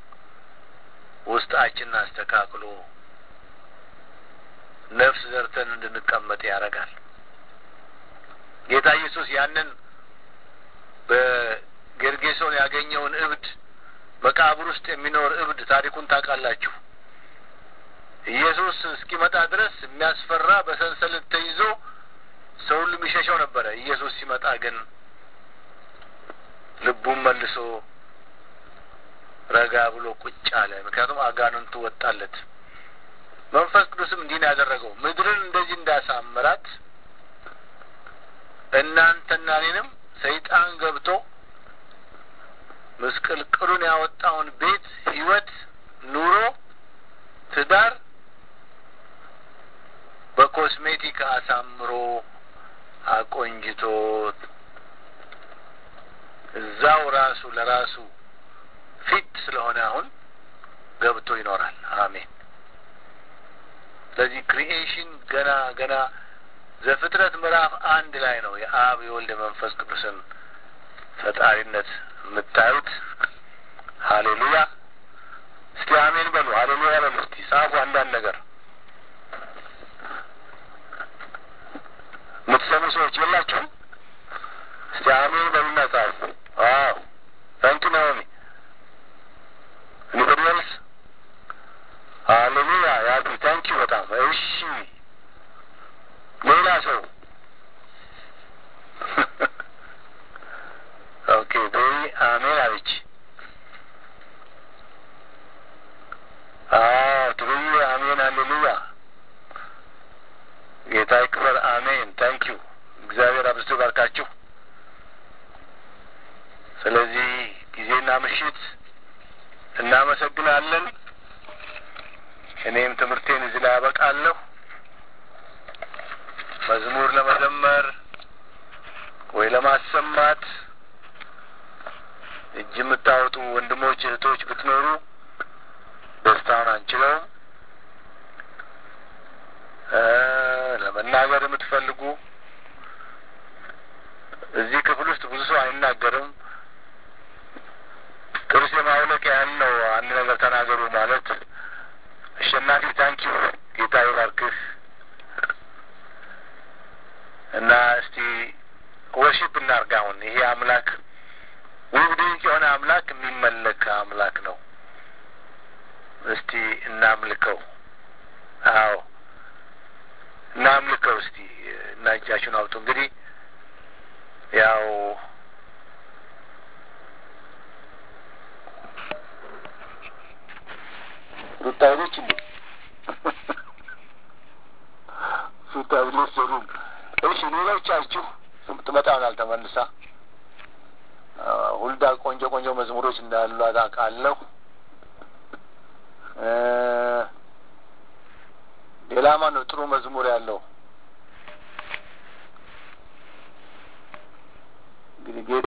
ውስጣችንን አስተካክሎ ነፍስ ዘርተን እንድንቀመጥ ያደርጋል። ጌታ ኢየሱስ ያንን በጌርጌሶን ያገኘውን እብድ መቃብር ውስጥ የሚኖር እብድ ታሪኩን ታውቃላችሁ። ኢየሱስ እስኪመጣ ድረስ የሚያስፈራ በሰንሰለት ተይዞ ሰው ሁሉ የሚሸሸው ነበረ። ኢየሱስ ሲመጣ ግን ልቡን መልሶ ረጋ ብሎ ቁጭ አለ። ምክንያቱም አጋንንቱ ወጣለት። መንፈስ ቅዱስም እንዲህ ነው ያደረገው። ምድርን እንደዚህ እንዳሳመራት እናንተና እኔንም ሰይጣን ገብቶ ምስቅልቅሉን ያወጣውን ቤት፣ ህይወት፣ ኑሮ፣ ትዳር በኮስሜቲክ አሳምሮ አቆንጅቶ እዛው ራሱ ለራሱ ፊት ስለሆነ አሁን ገብቶ ይኖራል። አሜን። ስለዚህ ክሪኤሽን ገና ገና ዘፍጥረት ምዕራፍ አንድ ላይ ነው የአብ የወልድ መንፈስ ቅዱስን ፈጣሪነት የምታዩት። ሀሌሉያ። እስቲ አሜን በሉ። ሀሌሉያ በሉ። እስቲ ጻፉ አንዳንድ ነገር የምትሰሙ ሰዎች የላችሁም? እስቲ አሜን በሉና ጻፉ። አዎ ታንኪ ናኦሚ። Anybody else? Hallelujah. ያዱ ታንኪ በጣም እሺ። ሌላ ሰው ኦኬ በይ አሜን አለች። አዎ ትብይ አሜን። ሃሌሉያ ጌታ ይክበር። አሜን ታንኪ ዩ። እግዚአብሔር አብዝቶ ይባርካችሁ። ስለዚህ ጊዜና ምሽት እናመሰግናለን። እኔም ትምህርቴን እዚህ ላይ አበቃለሁ። መዝሙር ለመዘመር ወይ ለማሰማት እጅ የምታወጡ ወንድሞች እህቶች ብትኖሩ ደስታውን አንችለውም። ለመናገር የምትፈልጉ እዚህ ክፍል ውስጥ ብዙ ሰው አይናገርም። ጥርስ የማውለቅ ያህል ነው አንድ ነገር ተናገሩ ማለት። አሸናፊ ታንኪዩ ጌታ ይባርክህ። እና እስቲ ወርሺፕ እናርግ። አሁን ይሄ አምላክ ውብ ድንቅ የሆነ አምላክ የሚመለክ አምላክ ነው። እስቲ እናምልከው። አዎ እናምልከው። እስቲ እና እጃችሁን አውጡ። እንግዲህ ያው ሩታይሎች እንዴ ሩታይሎች ዘሩም እሺ ሌሎቻችሁ ትመጣውናል ተመልሳ ሁልዳ ቆንጆ ቆንጆ መዝሙሮች እንዳሉ አውቃለሁ። ሌላ ማን ነው ጥሩ መዝሙር ያለው? እንግዲህ